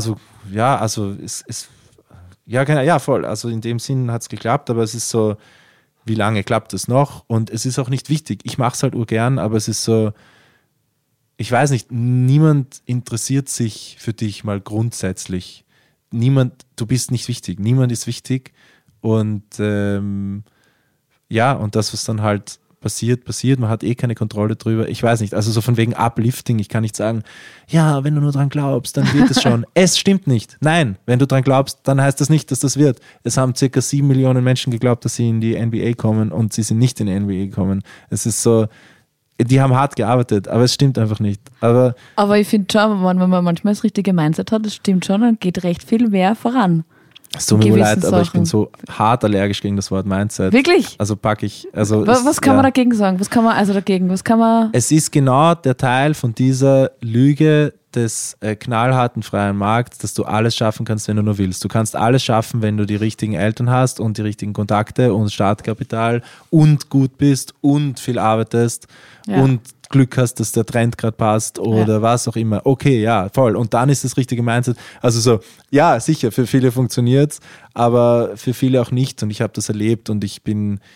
voll. Also in dem Sinn hat es geklappt, aber es ist so, wie lange klappt es noch? Und es ist auch nicht wichtig. Ich mache es halt urgern, aber es ist so, ich weiß nicht, niemand interessiert sich für dich mal grundsätzlich. Du bist nicht wichtig. Niemand ist wichtig. Und und das, was dann halt passiert. Man hat keine Kontrolle drüber. Ich weiß nicht, also so von wegen Uplifting, ich kann nicht sagen, ja, wenn du nur dran glaubst, dann wird es schon. Es stimmt nicht. Nein, wenn du dran glaubst, dann heißt das nicht, dass das wird. Es haben ca. 7 Millionen Menschen geglaubt, dass sie in die NBA kommen und sie sind nicht in die NBA gekommen. Es ist so, die haben hart gearbeitet, aber es stimmt einfach nicht. Aber ich finde schon, wenn man manchmal das richtige Mindset hat, das stimmt schon, dann geht recht viel mehr voran. Es tut mir leid, aber ich bin so hart allergisch gegen das Wort Mindset. Wirklich? Also packe ich. Also was kann man dagegen sagen? Was kann man Es ist genau der Teil von dieser Lüge des knallharten freien Markts, dass du alles schaffen kannst, wenn du nur willst. Du kannst alles schaffen, wenn du die richtigen Eltern hast und die richtigen Kontakte und Startkapital und gut bist und viel arbeitest und Glück hast, dass der Trend gerade passt oder was auch immer. Okay, ja, voll. Und dann ist das richtige Mindset. Also so, ja, sicher, für viele funktioniert es, aber für viele auch nicht. Und ich habe das erlebt und ich bin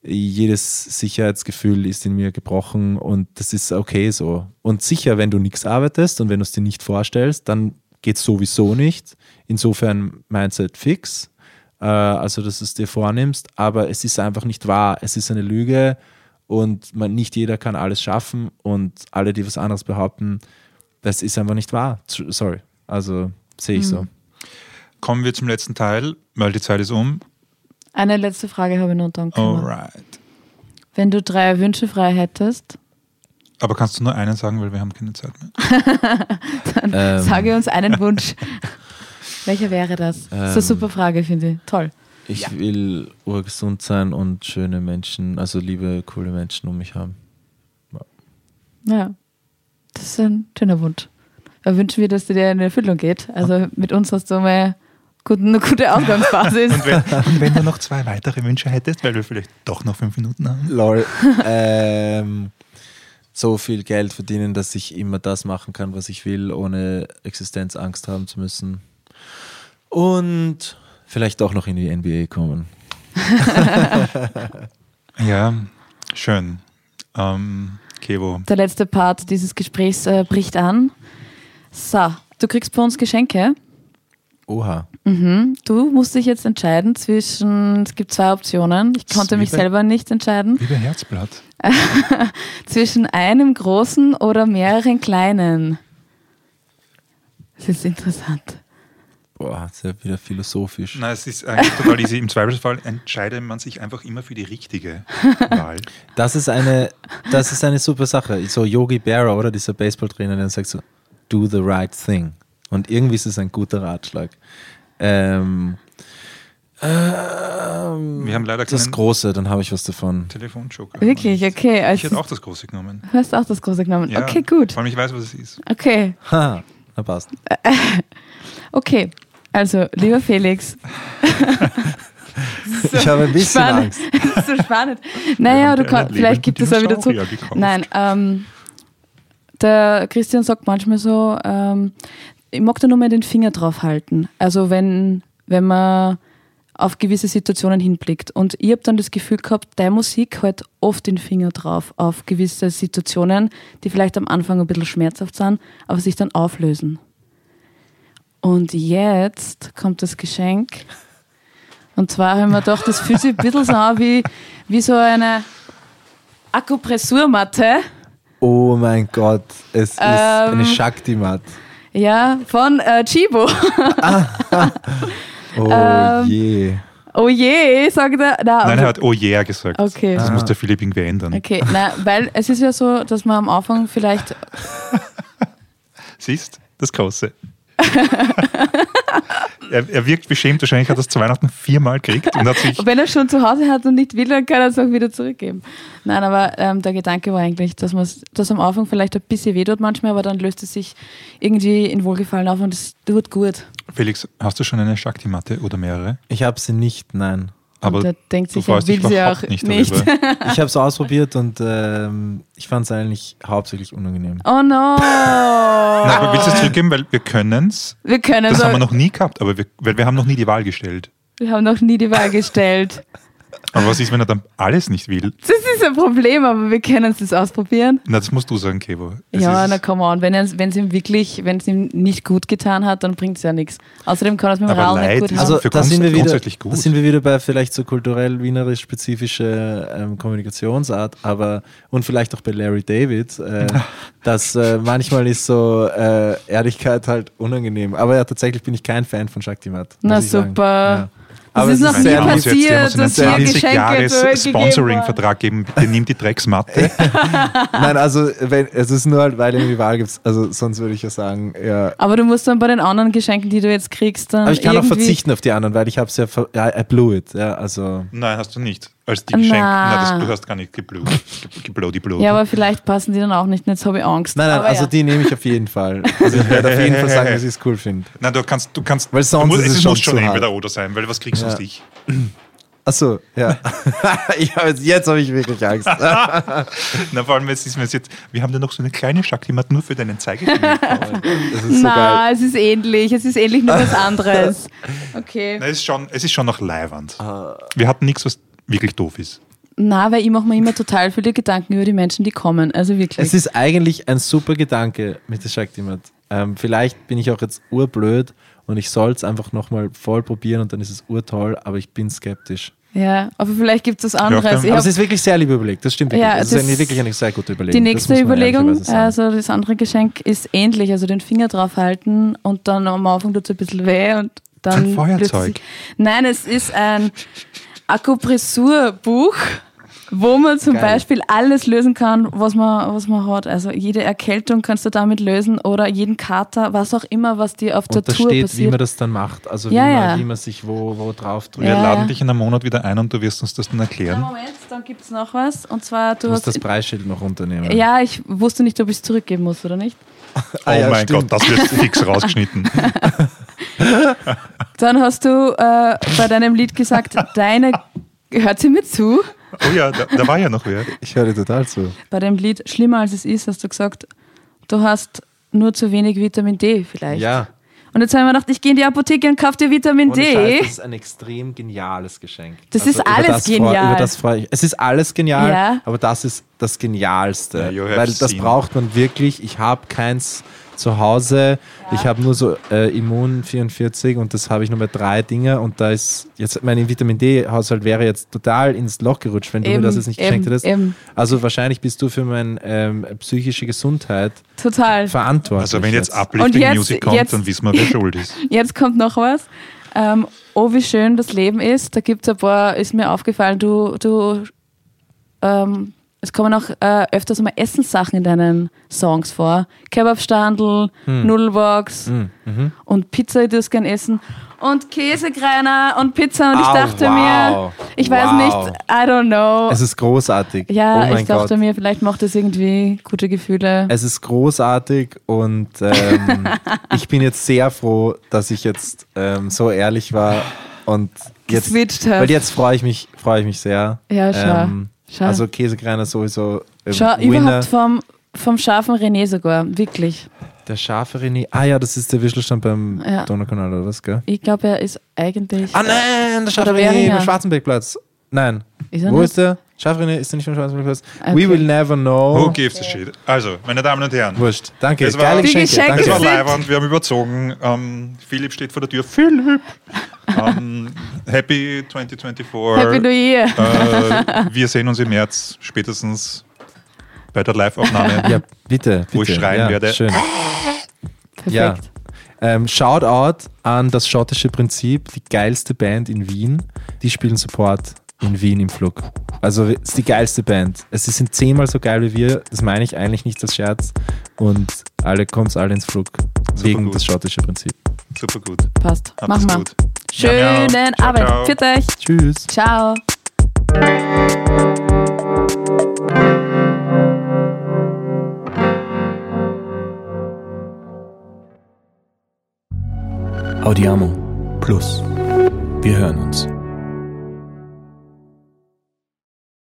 jedes Sicherheitsgefühl ist in mir gebrochen und das ist okay so. Und sicher, wenn du nichts arbeitest und wenn du es dir nicht vorstellst, dann geht es sowieso nicht. Insofern Mindset fix, also dass du es dir vornimmst, aber es ist einfach nicht wahr. Es ist eine Lüge und nicht jeder kann alles schaffen und alle, die was anderes behaupten, das ist einfach nicht wahr. Sorry, also sehe ich so. Kommen wir zum letzten Teil, weil die Zeit ist um. Eine letzte Frage habe ich noch dann. Alright. Wenn du 3 Wünsche frei hättest, Aber kannst du nur einen sagen, weil wir haben keine Zeit mehr. dann sage uns einen Wunsch. Welcher wäre das? Das ist eine super Frage, finde ich. Toll. Ich will urgesund sein und schöne Menschen, also liebe, coole Menschen um mich haben. Ja, das ist ein schöner Wunsch. Da wünschen wir, dass dir in Erfüllung geht. Also mit uns hast du mal eine gute Ausgangsbasis. Und wenn du noch 2 weitere Wünsche hättest, weil wir vielleicht doch noch 5 Minuten haben. Lol. So viel Geld verdienen, dass ich immer das machen kann, was ich will, ohne Existenzangst haben zu müssen. Und vielleicht auch noch in die NBA kommen. Ja, schön. Kevo. Der letzte Part dieses Gesprächs bricht an. So, du kriegst bei uns Geschenke. Oha. Du musst dich jetzt entscheiden es gibt 2 Optionen. Ich konnte mich selber nicht entscheiden. Wie bei Herzblatt. Zwischen einem großen oder mehreren kleinen. Das ist interessant. Boah, das ist ja wieder philosophisch. Nein, es ist eigentlich total easy. Im Zweifelsfall entscheidet man sich einfach immer für die richtige Wahl. Das ist eine super Sache. So Yogi Berra, oder dieser Baseballtrainer, der sagt so, do the right thing. Und irgendwie ist es ein guter Ratschlag. Wir haben leider das keinen Große, dann habe ich was davon. Telefonjoker. Wirklich, okay. Ich Also hätte auch das Große genommen. du hast auch das Große genommen. Ja, Okay, gut. Vor allem ich weiß, was es ist. Okay, Ha, na passt. okay. Also, lieber Felix. Ich habe ein bisschen Spannend. Angst. Das ist so spannend. Naja, vielleicht gibt es auch wieder zu. Gekauft. Nein, der Christian sagt manchmal so, ich mag da nur mal den Finger drauf halten. Also wenn man auf gewisse Situationen hinblickt. Und ich habe dann das Gefühl gehabt, deine Musik hält oft den Finger drauf auf gewisse Situationen, die vielleicht am Anfang ein bisschen schmerzhaft sind, aber sich dann auflösen. Und jetzt kommt das Geschenk. Und zwar haben wir gedacht, das fühlt sich ein bisschen so an wie so eine Akupressurmatte. Oh mein Gott, es ist eine Shakti-Mat. Ja, von Chibo. Oh je. Oh je, sagt er. Nein, er hat oh yeah gesagt. Okay. Das muss der Philipp irgendwie ändern. Okay, weil es ist ja so, dass man am Anfang vielleicht... Siehst, das Große. Er wirkt beschämt, wahrscheinlich hat er es zu Weihnachten 4-mal gekriegt und hat sich... Wenn er schon zu Hause hat und nicht will, dann kann er es auch wieder zurückgeben. Nein, aber der Gedanke war eigentlich, dass am Anfang vielleicht ein bisschen wehtut manchmal, aber dann löst es sich irgendwie in Wohlgefallen auf und es tut gut. Felix, hast du schon eine Shakti-Matte oder mehrere? Ich habe sie nicht, nein. Aber und der denkt sich, du er freust dich will sie auch überhaupt nicht nicht. darüber. Ich habe es ausprobiert und ich fand es eigentlich hauptsächlich unangenehm. Oh no! Nein, aber willst du es zurückgeben? Weil wir können es. Wir können Das so, haben wir noch nie gehabt, aber weil wir haben noch nie die Wahl gestellt. wir haben noch nie die Wahl gestellt. Aber was ist, wenn er dann alles nicht will? Das ist ein Problem, aber wir können es ausprobieren. Na, das musst du sagen, Kevo. Ja, na come on. Wenn es ihm nicht gut getan hat, dann bringt es ja nichts. Außerdem kann es mit dem Aber Raum nicht Leid gut ist haben. also für Kunst grundsätzlich gut. Da sind wir wieder bei vielleicht so kulturell wienerisch spezifische Kommunikationsart, und vielleicht auch bei Larry David, dass manchmal ist so Ehrlichkeit halt unangenehm. Aber ja, tatsächlich bin ich kein Fan von Shakti-Mat. Na muss ich sagen. super. Ja. Das Aber ist es noch nie sehr Die haben uns passiert, jetzt dass einen hier 20 Geschenke Jahres zurückgegeben Sponsoring-Vertrag geben. Bitte nimm die Drecksmatte. Nein, also es ist nur halt, weil ihr die Wahl gibt. Also sonst würde ich ja sagen, ja. Aber du musst dann bei den anderen Geschenken, die du jetzt kriegst, dann Aber ich kann auch irgendwie... verzichten auf die anderen, weil ich habe es ja, I blew it. Ja, also. Nein, hast du nicht. Als die Geschenke. Na. Du hast gar nicht geblowt. Ja, aber vielleicht passen die dann auch nicht. Jetzt habe ich Angst. Nein, aber also ja. die nehme ich auf jeden Fall. Also ich werde auf jeden Fall sagen, dass ich es cool finde. Nein, du kannst. Weil sonst ist es muss schon zu entweder hart. oder sein, weil was kriegst du Ja. sonst ich? Achso, ja. Jetzt habe ich wirklich Angst. Na, vor allem, wir haben da noch so eine kleine Shakti-Matte nur für deinen Zeigefinger gekauft. Das ist so geil. Na, es ist ähnlich. Es ist ähnlich, nur was anderes. Okay. Na, es ist schon noch leiwand. Wir hatten nichts, was wirklich doof ist. Na, weil ich mache mir immer total viele Gedanken über die Menschen, die kommen. Also wirklich. Es ist eigentlich ein super Gedanke mit der Shaktimat. Vielleicht bin ich auch jetzt urblöd und ich soll es einfach nochmal voll probieren und dann ist es urtoll, aber ich bin skeptisch. Ja, aber vielleicht gibt es was anderes. Aber es ist wirklich sehr lieb überlegt, das stimmt wirklich. Ja, das ist wirklich eine sehr gute Überlegung. Die nächste Überlegung, sagen. also das andere Geschenk ist ähnlich, also den Finger drauf halten und dann am Anfang tut es ein bisschen weh und dann... Ein Feuerzeug? Nein, es ist ein Akupressurbuch, wo man zum Beispiel alles lösen kann, was man hat. Also jede Erkältung kannst du damit lösen oder jeden Kater, was auch immer, was dir auf der Tour steht, passiert. wie man das dann macht, also wie man sich wo drauf drückt. Wir laden dich in einem Monat wieder ein und du wirst uns das dann erklären. Moment, dann gibt es noch was. Und zwar, du musst das Preisschild noch runternehmen. Ja, ich wusste nicht, ob ich es zurückgeben muss oder nicht. Oh mein Gott, das wird fix rausgeschnitten. Dann hast du bei deinem Lied gesagt, hört sie mir zu? Oh ja, da war ja noch wer. Ich höre dir total zu. Bei dem Lied Schlimmer als es ist, hast du gesagt, du hast nur zu wenig Vitamin D vielleicht. Ja. Und jetzt haben wir gedacht, ich gehe in die Apotheke und kaufe dir Vitamin D. Scheiß, das ist ein extrem geniales Geschenk. Das ist alles genial. Über das freue ich. Es ist alles genial, ja. aber das ist das Genialste. Ja, weil das braucht man wirklich. Ich habe keins zu Hause. Ja. Ich habe nur so Immun 44 und das habe ich nur mit 3 Dinge und da ist jetzt mein Vitamin D-Haushalt wäre jetzt total ins Loch gerutscht, wenn du mir das jetzt nicht geschenkt hättest. Also wahrscheinlich bist du für meine psychische Gesundheit total Also verantwortlich. wenn jetzt Uplifting Music kommt, dann wissen wir, wer schuld ist. Jetzt kommt noch was. Oh, wie schön das Leben ist. Da gibt es ein paar, ist mir aufgefallen, es kommen auch öfters mal Essenssachen in deinen Songs vor. Kebabstandl, Nudelbox und Pizza, die du es gern essen. Und Käsekreiner und Pizza. Und ich dachte mir, ich weiß nicht, I don't know. Es ist großartig. Ja, ich dachte mir, vielleicht macht es irgendwie gute Gefühle. Es ist großartig und ich bin jetzt sehr froh, dass ich jetzt so ehrlich war und jetzt, weil jetzt freue ich mich sehr. Ja, schau. Also Käsekreiner sowieso. Schau, überhaupt vom scharfen René sogar, wirklich. Der scharfe René, ja, das ist der Wischelstand beim Donaukanal oder was, gell? Ich glaube, er ist eigentlich... Nein, der scharfe René beim Schwarzenbergplatz. Nein. Wo ist der? Scharfe René, ist der nicht beim Schwarzenbergplatz? Okay. We will never know. Who gives a shit? Also, meine Damen und Herren. Wurscht, danke. Das war, Geschenke. Das war live, wir haben überzogen. Philipp steht vor der Tür. Philipp! Happy 2024. Happy New Year. Wir sehen uns im März spätestens bei der Live-Aufnahme. Ja, bitte. Wo ich schreien werde. Schön. Perfekt. Ja. Shoutout an das schottische Prinzip, die geilste Band in Wien. Die spielen Support in Wien im Flug. Also es ist die geilste Band. Sie sind 10-mal so geil wie wir. Das meine ich eigentlich nicht als Scherz. Und kommt alle ins Flug. Wegen das schottische Prinzip. Super gut. Passt. Machen wir. Gut. Schönen Abend. Pfiat euch. Tschüss. Ciao. Audiamo Plus. Wir hören uns.